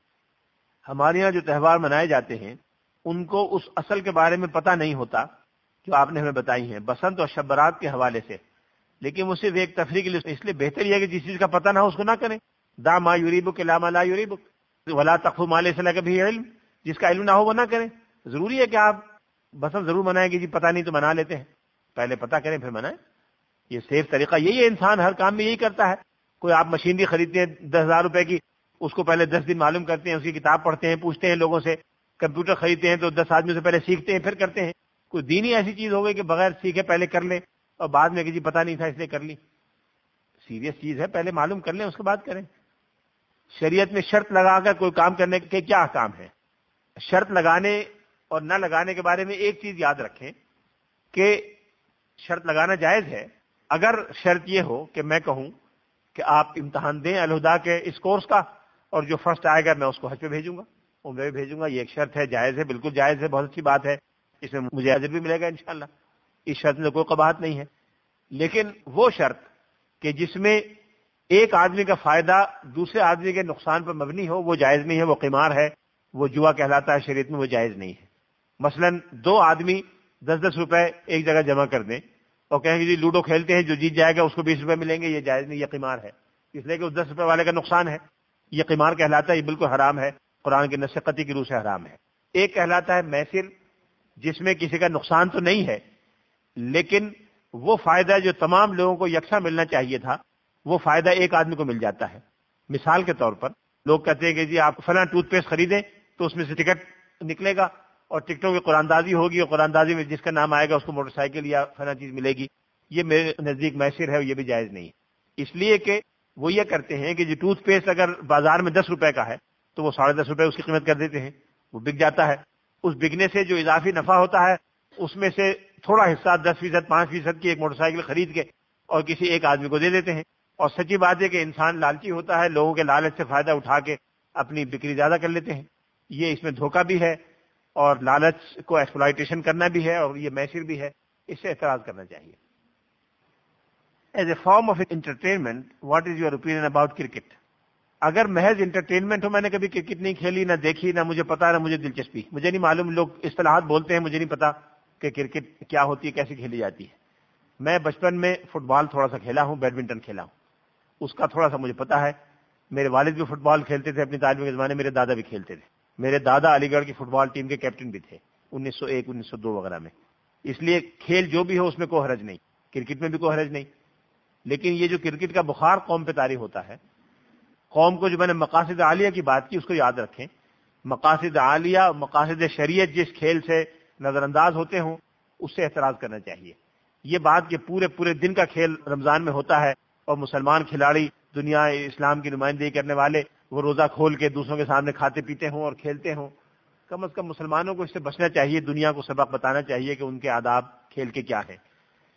ہمارے یہاں جو تہوار منائے جاتے ہیں ان کو اس اصل کے بارے میں پتہ نہیں ہوتا جو آپ نے ہمیں بتائی ہیں بسنت اور شب برات کے حوالے سے، لیکن وہ صرف ایک تفریح کے لیے. اس لیے بہتر یہ ہے کہ جس چیز کا پتہ نہ ہو اس کو نہ کریں. دا ما یریبک لا ما لا یریبک ولا تقف ما لیس لک به علم، جس کا علم نہ ہو وہ نہ کریں. ضروری ہے کہ آپ بسنت ضرور منائیں گے جی پتہ نہیں تو منا لیتے ہیں، پہلے پتہ کریں پھر منائیں. یہ سیف طریقہ یہی ہے، انسان ہر کام میں یہی کرتا ہے. کوئی آپ مشینری خریدتے ہیں 10,000 روپے کی، اس کو پہلے 10 دن معلوم کرتے ہیں، اس کی کتاب پڑھتے ہیں، پوچھتے ہیں لوگوں سے. کمپیوٹر خریدتے ہیں تو 10 آدمیوں سے پہلے سیکھتے ہیں پھر کرتے ہیں. کوئی دین ہی ایسی چیز ہو گئی کہ بغیر سیکھے پہلے کر لیں اور بعد میں کہ جی پتہ نہیں تھا اس لیے کر لی. سیریس چیز ہے، پہلے معلوم کر لیں اس کے بعد کریں. شریعت میں شرط لگا کر کوئی کام کرنے کے کیا احکام ہے؟ شرط لگانے اور نہ لگانے کے بارے میں ایک چیز یاد رکھیں کہ شرط لگانا جائز ہے اگر شرط یہ ہو کہ میں کہوں کہ آپ امتحان دیں الہدا کے اس کورس کا، اور جو فرسٹ آئے گا میں اس کو حج پہ بھیجوں گا، عمرے میں بھیجوں گا. یہ ایک شرط ہے، جائز ہے، بالکل جائز ہے، بہت اچھی بات ہے، اس میں مجھے اجر بھی ملے گا انشاءاللہ. اس شرط میں کوئی قباحت نہیں ہے. لیکن وہ شرط کہ جس میں ایک آدمی کا فائدہ دوسرے آدمی کے نقصان پر مبنی ہو، وہ جائز نہیں ہے، وہ قمار ہے، وہ جوا کہلاتا ہے شریعت میں، وہ جائز نہیں ہے. مثلا 2 آدمی 10-10 روپے ایک جگہ جمع کر دیں اور کہیں گے جی لوڈو کھیلتے ہیں، جو جیت جائے گا اس کو 20 روپے ملیں گے، یہ جائز نہیں، یہ قمار ہے، اس لیے کہ اس 10 روپے والے کا نقصان ہے. یہ قمار کہلاتا ہے، یہ بالکل حرام ہے، قرآن کے نص قطعی کی روح سے حرام ہے۔ ایک کہلاتا ہے میسر، جس میں کسی کا نقصان تو نہیں ہے، لیکن وہ فائدہ جو تمام لوگوں کو یکساں ملنا چاہیے تھا، وہ فائدہ ایک آدمی کو مل جاتا ہے۔ مثال کے طور پر لوگ کہتے ہیں کہ جی آپ فلاں ٹوتھ پیسٹ خریدیں تو اس میں سے ٹکٹ نکلے گا اور ٹکٹوں کی قرآن دازی ہوگی، اور قرآن دازی میں جس کا نام آئے گا اس کو موٹر سائیکل یا فلاں چیز ملے گی۔ یہ میرے نزدیک میسر ہے اور یہ بھی جائز نہیں ہے، اس لیے کہ وہ یہ کرتے ہیں کہ جو ٹوتھ پیسٹ اگر بازار میں 10 روپے کا ہے تو وہ 10.5 روپے اس کی قیمت کر دیتے ہیں، وہ بک جاتا ہے۔ اس بکنے سے جو اضافی نفع ہوتا ہے اس میں سے تھوڑا حصہ 10%، 5% کی ایک موٹر سائیکل خرید کے اور کسی ایک آدمی کو دے دیتے ہیں۔ اور سچی بات ہے کہ انسان لالچی ہوتا ہے، لوگوں کے لالچ سے فائدہ اٹھا کے اپنی بکری زیادہ کر لیتے ہیں۔ یہ اس میں دھوکہ بھی ہے اور لالچ کو ایکسپلائٹیشن کرنا بھی ہے، اور یہ میسر بھی ہے، اس سے اعتراض کرنا چاہیے۔ As a form of entertainment, what is your opinion about cricket? اگر محض انٹرٹینمنٹ ہو، میں نے کبھی کرکٹ نہیں کھیلی، نہ دیکھی، نہ مجھے پتا، نہ مجھے دلچسپی، مجھے نہیں معلوم، لوگ اصطلاحات بولتے ہیں، مجھے نہیں پتا کہ کرکٹ کیا ہوتی ہے، کیسے کھیلی جاتی ہے۔ میں بچپن میں فٹ بال تھوڑا سا کھیلا ہوں، بیڈمنٹن کھیلا ہوں، اس کا تھوڑا سا مجھے پتا ہے۔ میرے والد بھی فٹ بال کھیلتے تھے اپنی تعلیم کے زمانے، میرے دادا بھی کھیلتے تھے۔ میرے دادا علی گڑھ کی فٹ بال ٹیم کے کیپٹن بھی تھے 1901 1902 وغیرہ میں۔ اس لیے کھیل جو بھی ہو اس میں کوئی حرج نہیں، کرکٹ میں بھی کوئی حرج نہیں۔ لیکن یہ جو کرکٹ کا بخار قوم پہ طاری ہوتا ہے، قوم کو جو میں نے مقاصد عالیہ کی بات کی اس کو یاد رکھیں۔ مقاصد عالیہ اور مقاصد شریعت جس کھیل سے نظر انداز ہوتے ہوں اس سے اعتراض کرنا چاہیے۔ یہ بات کہ پورے دن کا کھیل رمضان میں ہوتا ہے اور مسلمان کھلاڑی، دنیا اسلام کی نمائندگی کرنے والے، وہ روزہ کھول کے دوسروں کے سامنے کھاتے پیتے ہوں اور کھیلتے ہوں، کم از کم مسلمانوں کو اس سے بچنا چاہیے، دنیا کو سبق بتانا چاہیے کہ ان کے آداب کھیل کے کیا ہیں۔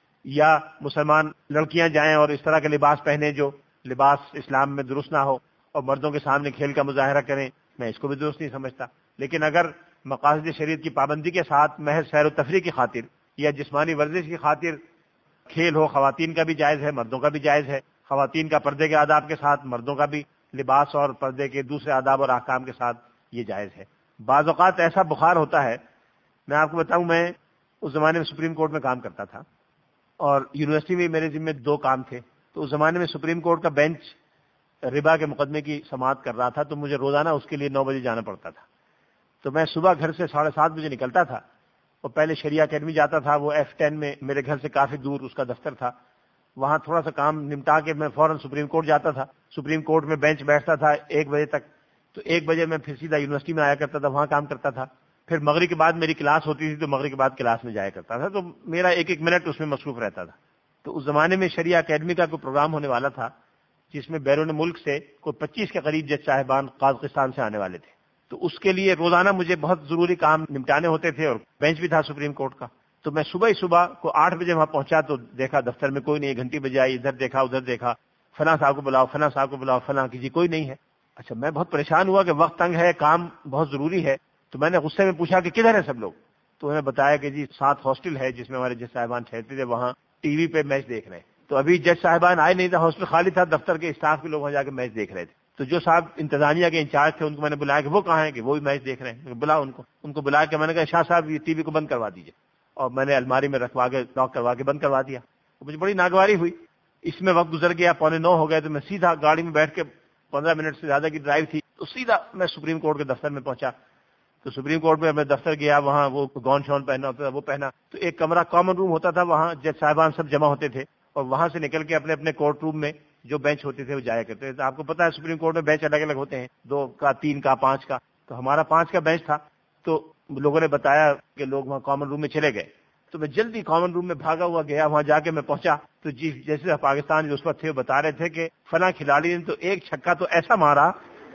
یا مسلمان لڑکیاں جائیں اور اس طرح کے لباس پہنے جو لباس اسلام میں درست نہ ہو اور مردوں کے سامنے کھیل کا مظاہرہ کریں، میں اس کو بھی درست نہیں سمجھتا۔ لیکن اگر مقاصد شریعت کی پابندی کے ساتھ محض سیر و تفریح کی خاطر یا جسمانی ورزش کی خاطر کھیل ہو، خواتین کا بھی جائز ہے، مردوں کا بھی جائز ہے، خواتین کا پردے کے آداب کے ساتھ، مردوں کا بھی لباس اور پردے کے دوسرے آداب اور احکام کے ساتھ یہ جائز ہے۔ بعض اوقات ایسا بخار ہوتا ہے، میں آپ کو بتاؤں، میں اس زمانے میں سپریم کورٹ میں کام کرتا تھا اور یونیورسٹی میں میرے ذمہ 2 کام تھے، تو اس زمانے میں سپریم کورٹ کا بینچ ربا کے مقدمے کی سماعت کر رہا تھا، تو مجھے روزانہ اس کے لیے 9 بجے جانا پڑتا تھا۔ تو میں صبح گھر سے 7:30 بجے نکلتا تھا اور پہلے شریعہ اکیڈمی جاتا تھا، وہ F10 میں میرے گھر سے کافی دور اس کا دفتر تھا، وہاں تھوڑا سا کام نمٹا کے میں فوراً سپریم کورٹ جاتا تھا۔ سپریم کورٹ میں بینچ بیٹھتا تھا 1 بجے تک، تو 1 بجے میں پھر سیدھا یونیورسٹی میں آیا کرتا تھا، وہاں کام کرتا تھا۔ پھر مغرب کے بعد میری کلاس ہوتی تھی تو مغرب کے بعد کلاس میں جایا کرتا تھا، تو میرا 1 منٹ اس میں مصروف رہتا تھا۔ تو اس زمانے میں شریعہ اکیڈمی کا کوئی پروگرام ہونے والا تھا جس میں بیرون ملک سے کوئی 25 کے قریب جج صاحبان قازقستان سے آنے والے تھے، تو اس کے لیے روزانہ مجھے بہت ضروری کام نمٹانے ہوتے تھے اور بینچ بھی تھا سپریم کورٹ کا۔ تو میں صبح ہی صبح کو 8 بجے وہاں پہنچا تو دیکھا دفتر میں کوئی نہیں، 1 گھنٹی بجے آئی، ادھر دیکھا ادھر دیکھا، فلاں صاحب کو بلاؤ، فلاں صاحب کو بلاؤ، فلاں کسی کوئی نہیں ہے۔ اچھا، میں بہت پریشان ہوا کہ وقت تنگ ہے، کام بہت ضروری ہے، تو میں نے غصے میں پوچھا کہ کدھر ہے سب لوگ؟ تو انہوں نے بتایا کہ جی 7 ہاسٹل ہے جس میں ہمارے جج صاحبان ٹھہرتے تھے، وہاں ٹی وی پہ میچ دیکھ رہے ہیں۔ تو ابھی جج صاحبان آئے نہیں تھا، ہاسٹل خالی تھا، دفتر کے اسٹاف کے لوگ وہاں جا کے میچ دیکھ رہے تھے۔ تو جو صاحب انتظامیہ کے انچارج تھے ان کو میں نے بلایا کہ وہ کہاں ہیں، کہ وہ بھی میچ دیکھ رہے ہیں۔ بلا ان کو بلا کے میں نے کہا شاہ صاحب یہ ٹی وی کو بند کروا دیجیے، اور میں نے الماری میں رکھوا کے لاک کروا کے بند کروا دیا۔ مجھے بڑی ناگواری ہوئی، اس میں وقت گزر گیا، 8:45 ہو گئے، تو میں سیدھا گاڑی میں بیٹھ کے 15 منٹ سے زیادہ کی ڈرائیو تھی، تو سیدھا میں سپریم کورٹ کے دفتر میں پہنچا۔ تو سپریم کورٹ میں دفتر گیا، وہاں وہ گون شون پہنا ہوتا تھا وہ پہنا، تو ایک کمرہ کامن روم ہوتا تھا، وہاں جج صاحبان سب جمع ہوتے تھے اور وہاں سے نکل کے اپنے اپنے کورٹ روم میں جو بینچ ہوتے تھے وہ جایا کرتے تھے۔ تو آپ کو پتا ہے سپریم کورٹ میں بینچ الگ الگ ہوتے ہیں، 2 کا، 3 کا، 5 کا، تو ہمارا 5 کا بینچ تھا۔ تو لوگوں نے بتایا کہ لوگ وہاں کامن روم میں چلے گئے، تو میں جلدی کامن روم میں بھاگا ہوا گیا، وہاں جا کے میں پہنچا تو جی جیسے پاکستان جو اس وقت تھے وہ بتا رہے تھے کہ فلاں کھلاڑی نے تو ایک چھکا تو ایسا مارا۔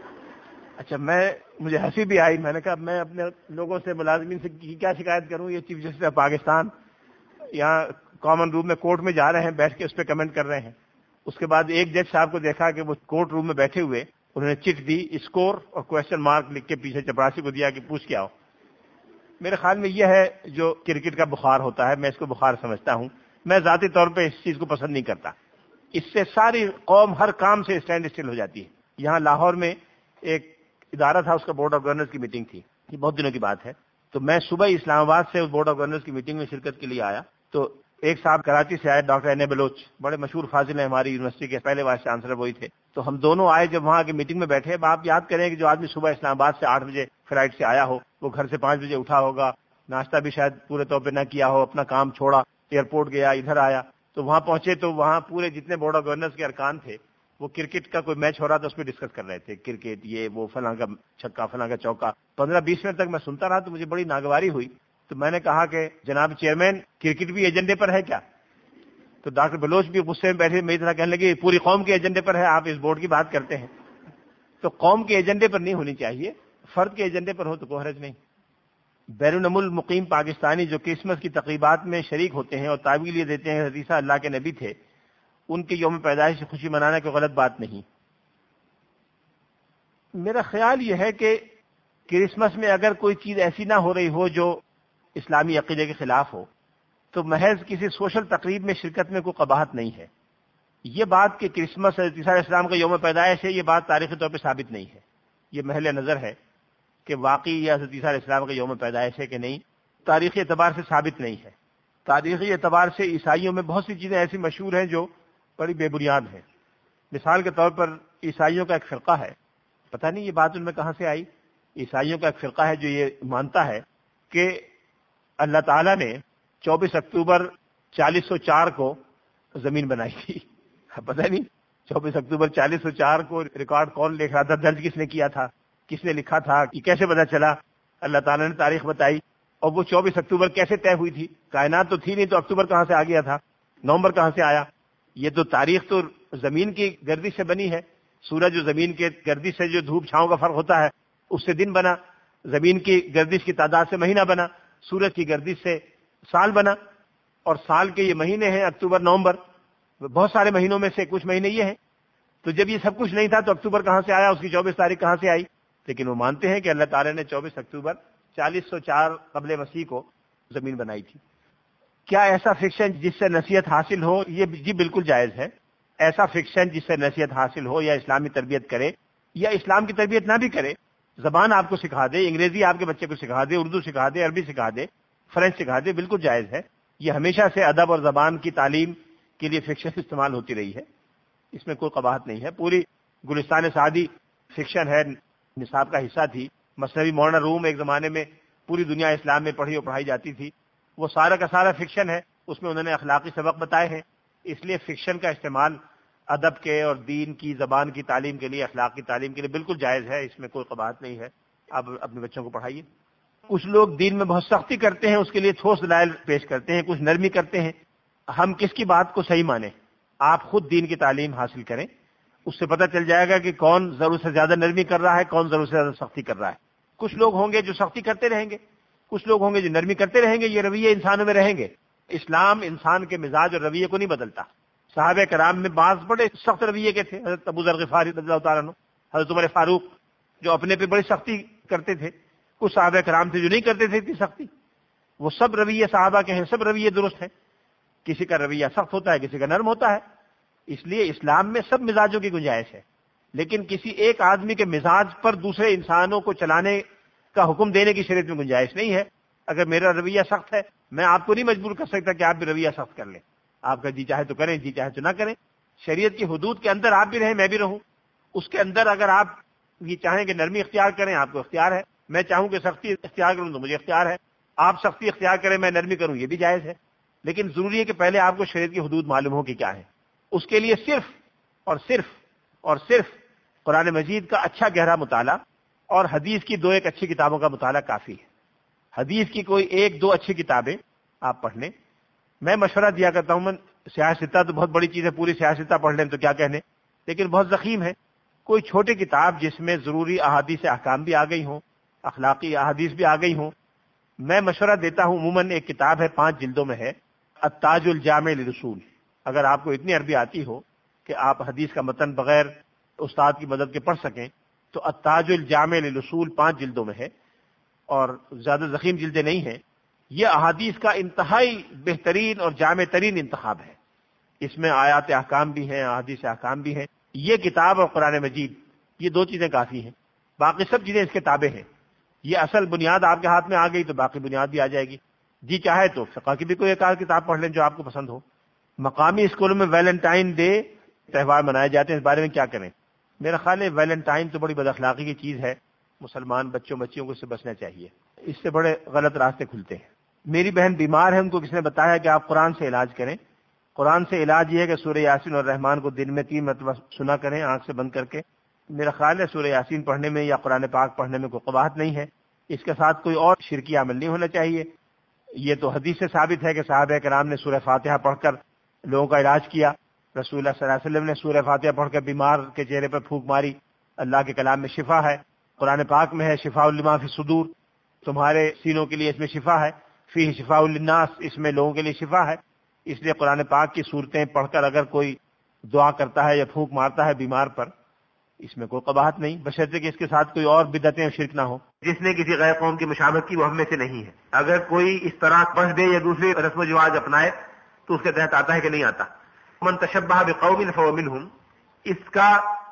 اچھا، مجھے ہنسی بھی آئی، میں نے کہا میں اپنے لوگوں سے، ملازمین سے کیا شکایت کروں، یہ چیف جسٹس آف پاکستان یہاں کامن روم میں کورٹ میں جا رہے ہیں، بیٹھ کے اس پہ کمنٹ کر رہے ہیں۔ اس کے بعد ایک جج صاحب کو دیکھا کہ وہ کورٹ روم میں بیٹھے ہوئے، انہوں نے چٹ دی، اسکور اور کویسچن مارک لکھ کے پیچھے چپراسی کو دیا کہ پوچھ کے آؤ۔ میرے خیال میں یہ ہے جو کرکٹ کا بخار ہوتا ہے، میں اس کو بخار سمجھتا ہوں۔ میں ذاتی طور پہ اس چیز کو پسند نہیں کرتا، اس سے ساری قوم ہر کام سے اسٹینڈ اسٹل ہو جاتی ہے۔ یہاں لاہور میں ایک ادارہ تھا، اس کا بورڈ آف گورنرز کی میٹنگ تھی، یہ بہت دنوں کی بات ہے۔ تو میں صبح ہی اسلام آباد سے اس بورڈ آف گورنرز کی میٹنگ میں شرکت کے لیے آیا، تو ایک صاحب کراچی سے آئے، ڈاکٹر این اے بلوچ، بڑے مشہور فاضل ہیں، ہماری یونیورسٹی کے پہلے وائس چانسلر وہی تھے۔ تو ہم دونوں آئے جب وہاں کی میٹنگ میں بیٹھے. اب آپ یاد کریں کہ جو آدمی صبح اسلام آباد سے 8 بجے فلائٹ سے آیا ہو, وہ گھر سے 5 بجے اٹھا ہوگا, ناشتہ بھی شاید پورے طور پہ نہ کیا ہو, اپنا کام چھوڑا, ایئرپورٹ گیا, ادھر آیا, تو وہاں پہنچے تو وہاں پورے جتنے بورڈ آف گورنرز کے ارکان تھے وہ کرکٹ کا کوئی میچ ہو رہا تھا, اس پہ ڈسکس کر رہے تھے, کرکٹ یہ وہ, فلاں کا چھکا, فلاں کا چوکا. 15-20 منٹ تک میں سنتا رہا تو مجھے بڑی ناگواری ہوئی. تو میں نے کہا کہ جناب چیئرمین, کرکٹ بھی ایجنڈے پر ہے کیا؟ تو ڈاکٹر بلوچ بھی غصے میں بیٹھے میری طرح کہنے لگے پوری قوم کے ایجنڈے پر ہے, آپ اس بورڈ کی بات کرتے ہیں. تو قوم کے ایجنڈے پر نہیں ہونی چاہیے, فرد کے ایجنڈے پر ہو تو کوئی حرج نہیں. بیرون مقیم پاکستانی جو کرسمس کی تقریبات میں شریک ہوتے ہیں اور تعویل یہ دیتے ہیں حدیثہ اللہ کے نبی تھے, ان کے یوم پیدائش سے خوشی منانا کوئی غلط بات نہیں. میرا خیال یہ ہے کہ کرسمس میں اگر کوئی چیز ایسی نہ ہو رہی ہو جو اسلامی عقیدے کے خلاف ہو, تو محض کسی سوشل تقریب میں شرکت میں کوئی قباحت نہیں ہے. یہ بات کہ کرسمس حضرت عیسیٰ علیہ السلام کا یوم پیدائش ہے, یہ بات تاریخی طور پہ ثابت نہیں ہے. یہ محل نظر ہے کہ واقعی یہ حضرت عیسیٰ علیہ السلام کا یوم پیدائش ہے کہ نہیں, تاریخی اعتبار سے ثابت نہیں ہے. تاریخی اعتبار سے عیسائیوں میں بہت سی چیزیں ایسی مشہور ہیں جو بڑی بے بنیاد ہیں. مثال کے طور پر عیسائیوں کا ایک فرقہ ہے, پتہ نہیں یہ بات ان میں کہاں سے آئی, عیسائیوں کا ایک فرقہ ہے جو یہ مانتا ہے کہ اللہ تعالیٰ نے 24 اکتوبر 4004 کو زمین بنائی تھی. پتہ نہیں 24 اکتوبر 4004 کو ریکارڈ کون لکھ رہا تھا, درج کس نے کیا تھا, کس نے لکھا تھا, یہ کیسے پتہ چلا؟ اللہ تعالیٰ نے تاریخ بتائی. اور وہ 24 اکتوبر کیسے طے ہوئی تھی؟ کائنات تو تھی نہیں, تو اکتوبر کہاں سے آ گیا تھا, نومبر کہاں سے آیا؟ یہ تو تاریخ تو زمین کی گردش سے بنی ہے. سورج جو زمین کے گردش سے جو دھوپ چھاؤں کا فرق ہوتا ہے اس سے دن بنا, زمین کی گردش کی تعداد سے مہینہ بنا, سورج کی گردش سے سال بنا, اور سال کے یہ مہینے ہیں اکتوبر نومبر, بہت سارے مہینوں میں سے کچھ مہینے یہ ہیں. تو جب یہ سب کچھ نہیں تھا تو اکتوبر کہاں سے آیا, اس کی 24 تاریخ کہاں سے آئی؟ لیکن وہ مانتے ہیں کہ اللہ تعالیٰ نے 24 اکتوبر 4004 قبل مسیح کو زمین بنائی تھی. کیا ایسا فکشن جس سے نصیحت حاصل ہو؟ یہ جی بالکل جائز ہے. ایسا فکشن جس سے نصیحت حاصل ہو, یا اسلامی تربیت کرے یا اسلام کی تربیت نہ بھی کرے, زبان آپ کو سکھا دے, انگریزی آپ کے بچے کو سکھا دے, اردو سکھا دے, عربی سکھا دے, فرینچ سکھا دے, بالکل جائز ہے. یہ ہمیشہ سے ادب اور زبان کی تعلیم کے لیے فکشن استعمال ہوتی رہی ہے, اس میں کوئی قباحت نہیں ہے. پوری گلستان سعدی فکشن ہے, نصاب کا حصہ تھی. مثنوی مولانا روم ایک زمانے میں پوری دنیا اسلام میں پڑھی اور پڑھائی جاتی تھی, وہ سارا کا سارا فکشن ہے. اس میں انہوں نے اخلاقی سبق بتائے ہیں. اس لیے فکشن کا استعمال ادب کے اور دین کی زبان کی تعلیم کے لیے, اخلاق کی تعلیم کے لیے بالکل جائز ہے, اس میں کوئی قباحت نہیں ہے. آپ اپنے بچوں کو پڑھائیے. کچھ لوگ دین میں بہت سختی کرتے ہیں, اس کے لیے ٹھوس دلائل پیش کرتے ہیں, کچھ نرمی کرتے ہیں. ہم کس کی بات کو صحیح مانیں؟ آپ خود دین کی تعلیم حاصل کریں, اس سے پتہ چل جائے گا کہ کون ضرورت سے زیادہ نرمی کر رہا ہے, کون ضرورت سے زیادہ سختی کر رہا ہے. کچھ لوگ ہوں گے جو سختی کرتے رہیں گے, کچھ لوگ ہوں گے جو نرمی کرتے رہیں گے. یہ رویے انسانوں میں رہیں گے. اسلام انسان کے مزاج اور رویے کو نہیں بدلتا. صحابہ کرام میں بعض بڑے سخت رویے کے تھے, حضرت ابو ذر غفاری رضی اللہ تعالیٰ عنہ, حضرت عمر فاروق جو اپنے پہ بڑی سختی کرتے تھے. کچھ صحابہ کرام تھے جو نہیں کرتے تھے اتنی سختی. وہ سب رویے صحابہ کے ہیں, سب رویے درست ہیں. کسی کا رویہ سخت ہوتا ہے, کسی کا نرم ہوتا ہے. اس لیے اسلام میں سب مزاجوں کی گنجائش ہے, لیکن کسی ایک آدمی کے مزاج پر دوسرے انسانوں کو چلانے کا حکم دینے کی شریعت میں گنجائش نہیں ہے. اگر میرا رویہ سخت ہے, میں آپ کو نہیں مجبور کر سکتا کہ آپ بھی رویہ سخت کر لیں. آپ کا جی چاہے تو کریں, جی چاہے تو نہ کریں. شریعت کی حدود کے اندر آپ بھی رہیں, میں بھی رہوں. اس کے اندر اگر آپ یہ چاہیں کہ نرمی اختیار کریں, آپ کو اختیار ہے. میں چاہوں کہ سختی اختیار کروں تو مجھے اختیار ہے. آپ سختی اختیار کریں, میں نرمی کروں, یہ بھی جائز ہے. لیکن ضروری ہے کہ پہلے آپ کو شریعت کی حدود معلوم ہو کہ کیا ہے. اس کے لیے صرف اور صرف اور صرف قرآن مجید کا اچھا گہرا مطالعہ اور حدیث کی 2-1 اچھی کتابوں کا مطالعہ کافی ہے. حدیث کی کوئی 1-2 اچھی کتابیں آپ پڑھ لیں. میں مشورہ دیا کرتا ہوں, میں سیاستہ تو بہت بڑی چیز ہے, پوری سیاستہ پڑھ لیں تو کیا کہنے, لیکن بہت ضخیم ہے. کوئی چھوٹی کتاب جس میں ضروری احادیث احکام بھی آ گئی ہوں, اخلاقی احادیث بھی آ گئی ہوں. میں مشورہ دیتا ہوں, عموماً ایک کتاب ہے 5 جلدوں میں ہے, التاج الجامع للرسول. اگر آپ کو اتنی عربی آتی ہو کہ آپ حدیث کا متن بغیر استاد کی مدد کے پڑھ سکیں تو التاج الجامع للرسول 5 جلدوں میں ہے, اور زیادہ ضخیم جلدیں نہیں ہیں. یہ احادیث کا انتہائی بہترین اور جامع ترین انتخاب ہے. اس میں آیات احکام بھی ہیں, احادیث احکام بھی ہیں. یہ کتاب اور قرآن مجید, یہ 2 چیزیں کافی ہیں. باقی سب چیزیں اس کے تابع ہیں. یہ اصل بنیاد آپ کے ہاتھ میں آ گئی تو باقی بنیاد بھی آ جائے گی. جی چاہے تو فقہ کی بھی کوئی ایک کتاب پڑھ لیں جو آپ کو پسند ہو. مقامی اسکولوں میں ویلنٹائن ڈے تہوار منائے جاتے ہیں, اس بارے میں کیا کریں؟ میرا خیال ہے ویلنٹائن تو بڑی بد اخلاقی کی چیز ہے، مسلمان بچوں بچیوں کو اس سے بچنا چاہیے، اس سے بڑے غلط راستے کھلتے ہیں۔ میری بہن بیمار ہے، ان کو کس نے بتایا کہ آپ قرآن سے علاج کریں؟ قرآن سے علاج یہ ہے کہ سورہ یاسین اور رحمان کو دن میں 3 مرتبہ سنا کریں آنکھ سے بند کر کے۔ میرا خیال ہے سورہ یاسین پڑھنے میں یا قرآن پاک پڑھنے میں کوئی قباحت نہیں ہے، اس کے ساتھ کوئی اور شرکی عمل نہیں ہونا چاہیے۔ یہ تو حدیث سے ثابت ہے کہ صحابہ کرام نے سورہ فاتحہ پڑھ کر لوگوں کا علاج کیا، رسول اللہ صلی اللہ علیہ وسلم نے سورہ فاتحہ پڑھ کر بیمار کے چہرے پر پھونک ماری۔ اللہ کے کلام میں شفا ہے، قرآن پاک میں ہے شفاء لما فی الصدور، تمہارے سینوں کے لیے اس میں شفا ہے، فیہ شفاء للناس، اس میں لوگوں کے لیے شفا ہے۔ اس لیے قرآن پاک کی صورتیں پڑھ کر اگر کوئی دعا کرتا ہے یا پھونک مارتا ہے بیمار پر، اس میں کوئی قباحت نہیں، بشرطے کہ اس کے ساتھ کوئی اور بدعتیں اور شرک نہ ہو۔ جس نے کسی غیر قوم کی مشابہت کی وہ ہم میں سے نہیں ہے۔ اگر کوئی اس طرح پڑھ دے یا دوسری رسم و رواج اپنائے تو اس کے تحت آتا ہے کہ نہیں آتا؟ من تشبہ بقوم فهو منهم، اس کا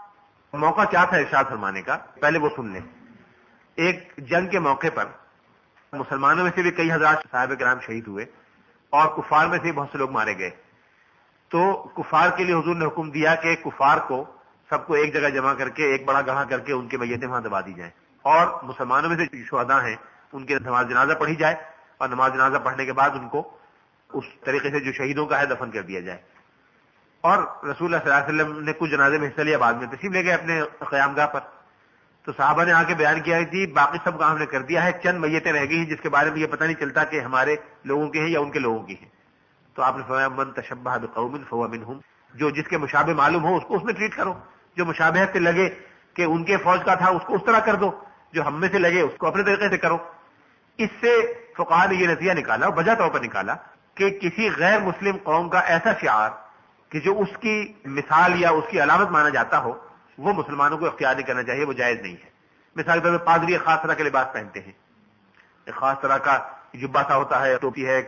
موقع کیا تھا ارشاد فرمانے کا، پہلے وہ سن لیں۔ ایک جنگ کے موقع پر مسلمانوں میں سے بھی کئی ہزار صحابہ کرام شہید ہوئے اور کفار میں سے بہت سے لوگ مارے گئے، تو کفار کے لیے حضور نے حکم دیا کہ کفار کو سب کو ایک جگہ جمع کر کے ایک بڑا گڑھا کر کے ان کے میتیں وہاں دبا دی جائیں، اور مسلمانوں میں سے جو شہداء ہیں ان کے نماز جنازہ پڑھی جائے، اور نماز جنازہ پڑھنے کے بعد ان کو اس طریقے سے جو شہیدوں کا ہے دفن کر دیا جائے۔ اور رسول اللہ صلی اللہ علیہ وسلم نے کچھ جنازے میں حصہ لیا، بعد میں تشریف لے گئے اپنے قیام گاہ پر۔ تو صحابہ نے آ کے بیان کیا کہ باقی سب کام ہم نے کر دیا ہے، چند میتیں رہ گئی ہیں جس کے بارے میں یہ پتہ نہیں چلتا کہ ہمارے لوگوں کے ہیں یا ان کے لوگوں کی ہیں۔ تو آپ نے فرمایا من تشبہ بقوم فهو منهم، جو جس کے مشابہ معلوم ہو اس کو اس میں ٹریٹ کرو، جو مشابہت سے لگے کہ ان کے فوج کا تھا اس کو اس طرح کر دو، جو ہم میں سے لگے اس کو اپنے طریقے سے کرو۔ اس سے فقہاء نے یہ نتیجہ نکالا اور وجہ طور پر نکالا کہ کسی غیر مسلم قوم کا ایسا شعار کہ جو اس کی مثال یا اس کی علامت مانا جاتا ہو وہ مسلمانوں کو اختیار نہیں کرنا چاہیے، وہ جائز نہیں ہے۔ مثال کے طور پر پادری ایک خاص طرح کے لباس پہنتے ہیں، ایک خاص طرح کا جبہ سا ہوتا ہے، ٹوپی ہے،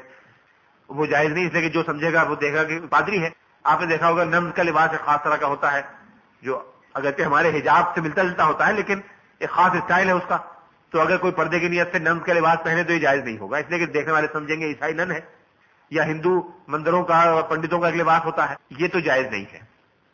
وہ جائز نہیں، اس لیے کہ جو سمجھے گا وہ دیکھے گا کہ پادری ہے۔ آپ نے دیکھا ہوگا نماز کا لباس ایک خاص طرح کا ہوتا ہے جو اگرچہ ہمارے حجاب سے ملتا جلتا ہوتا ہے لیکن ایک خاص اسٹائل ہے اس کا، تو اگر کوئی پردے کی نیت سے نماز کا لباس پہنے تو یہ جائز نہیں ہوگا، اس لیے کہ دیکھنے والے سمجھیں گے عیسائی نن ہے۔ یا ہندو مندروں کا اور پنڈتوں کا ایک لباس ہوتا ہے، یہ تو جائز نہیں ہے۔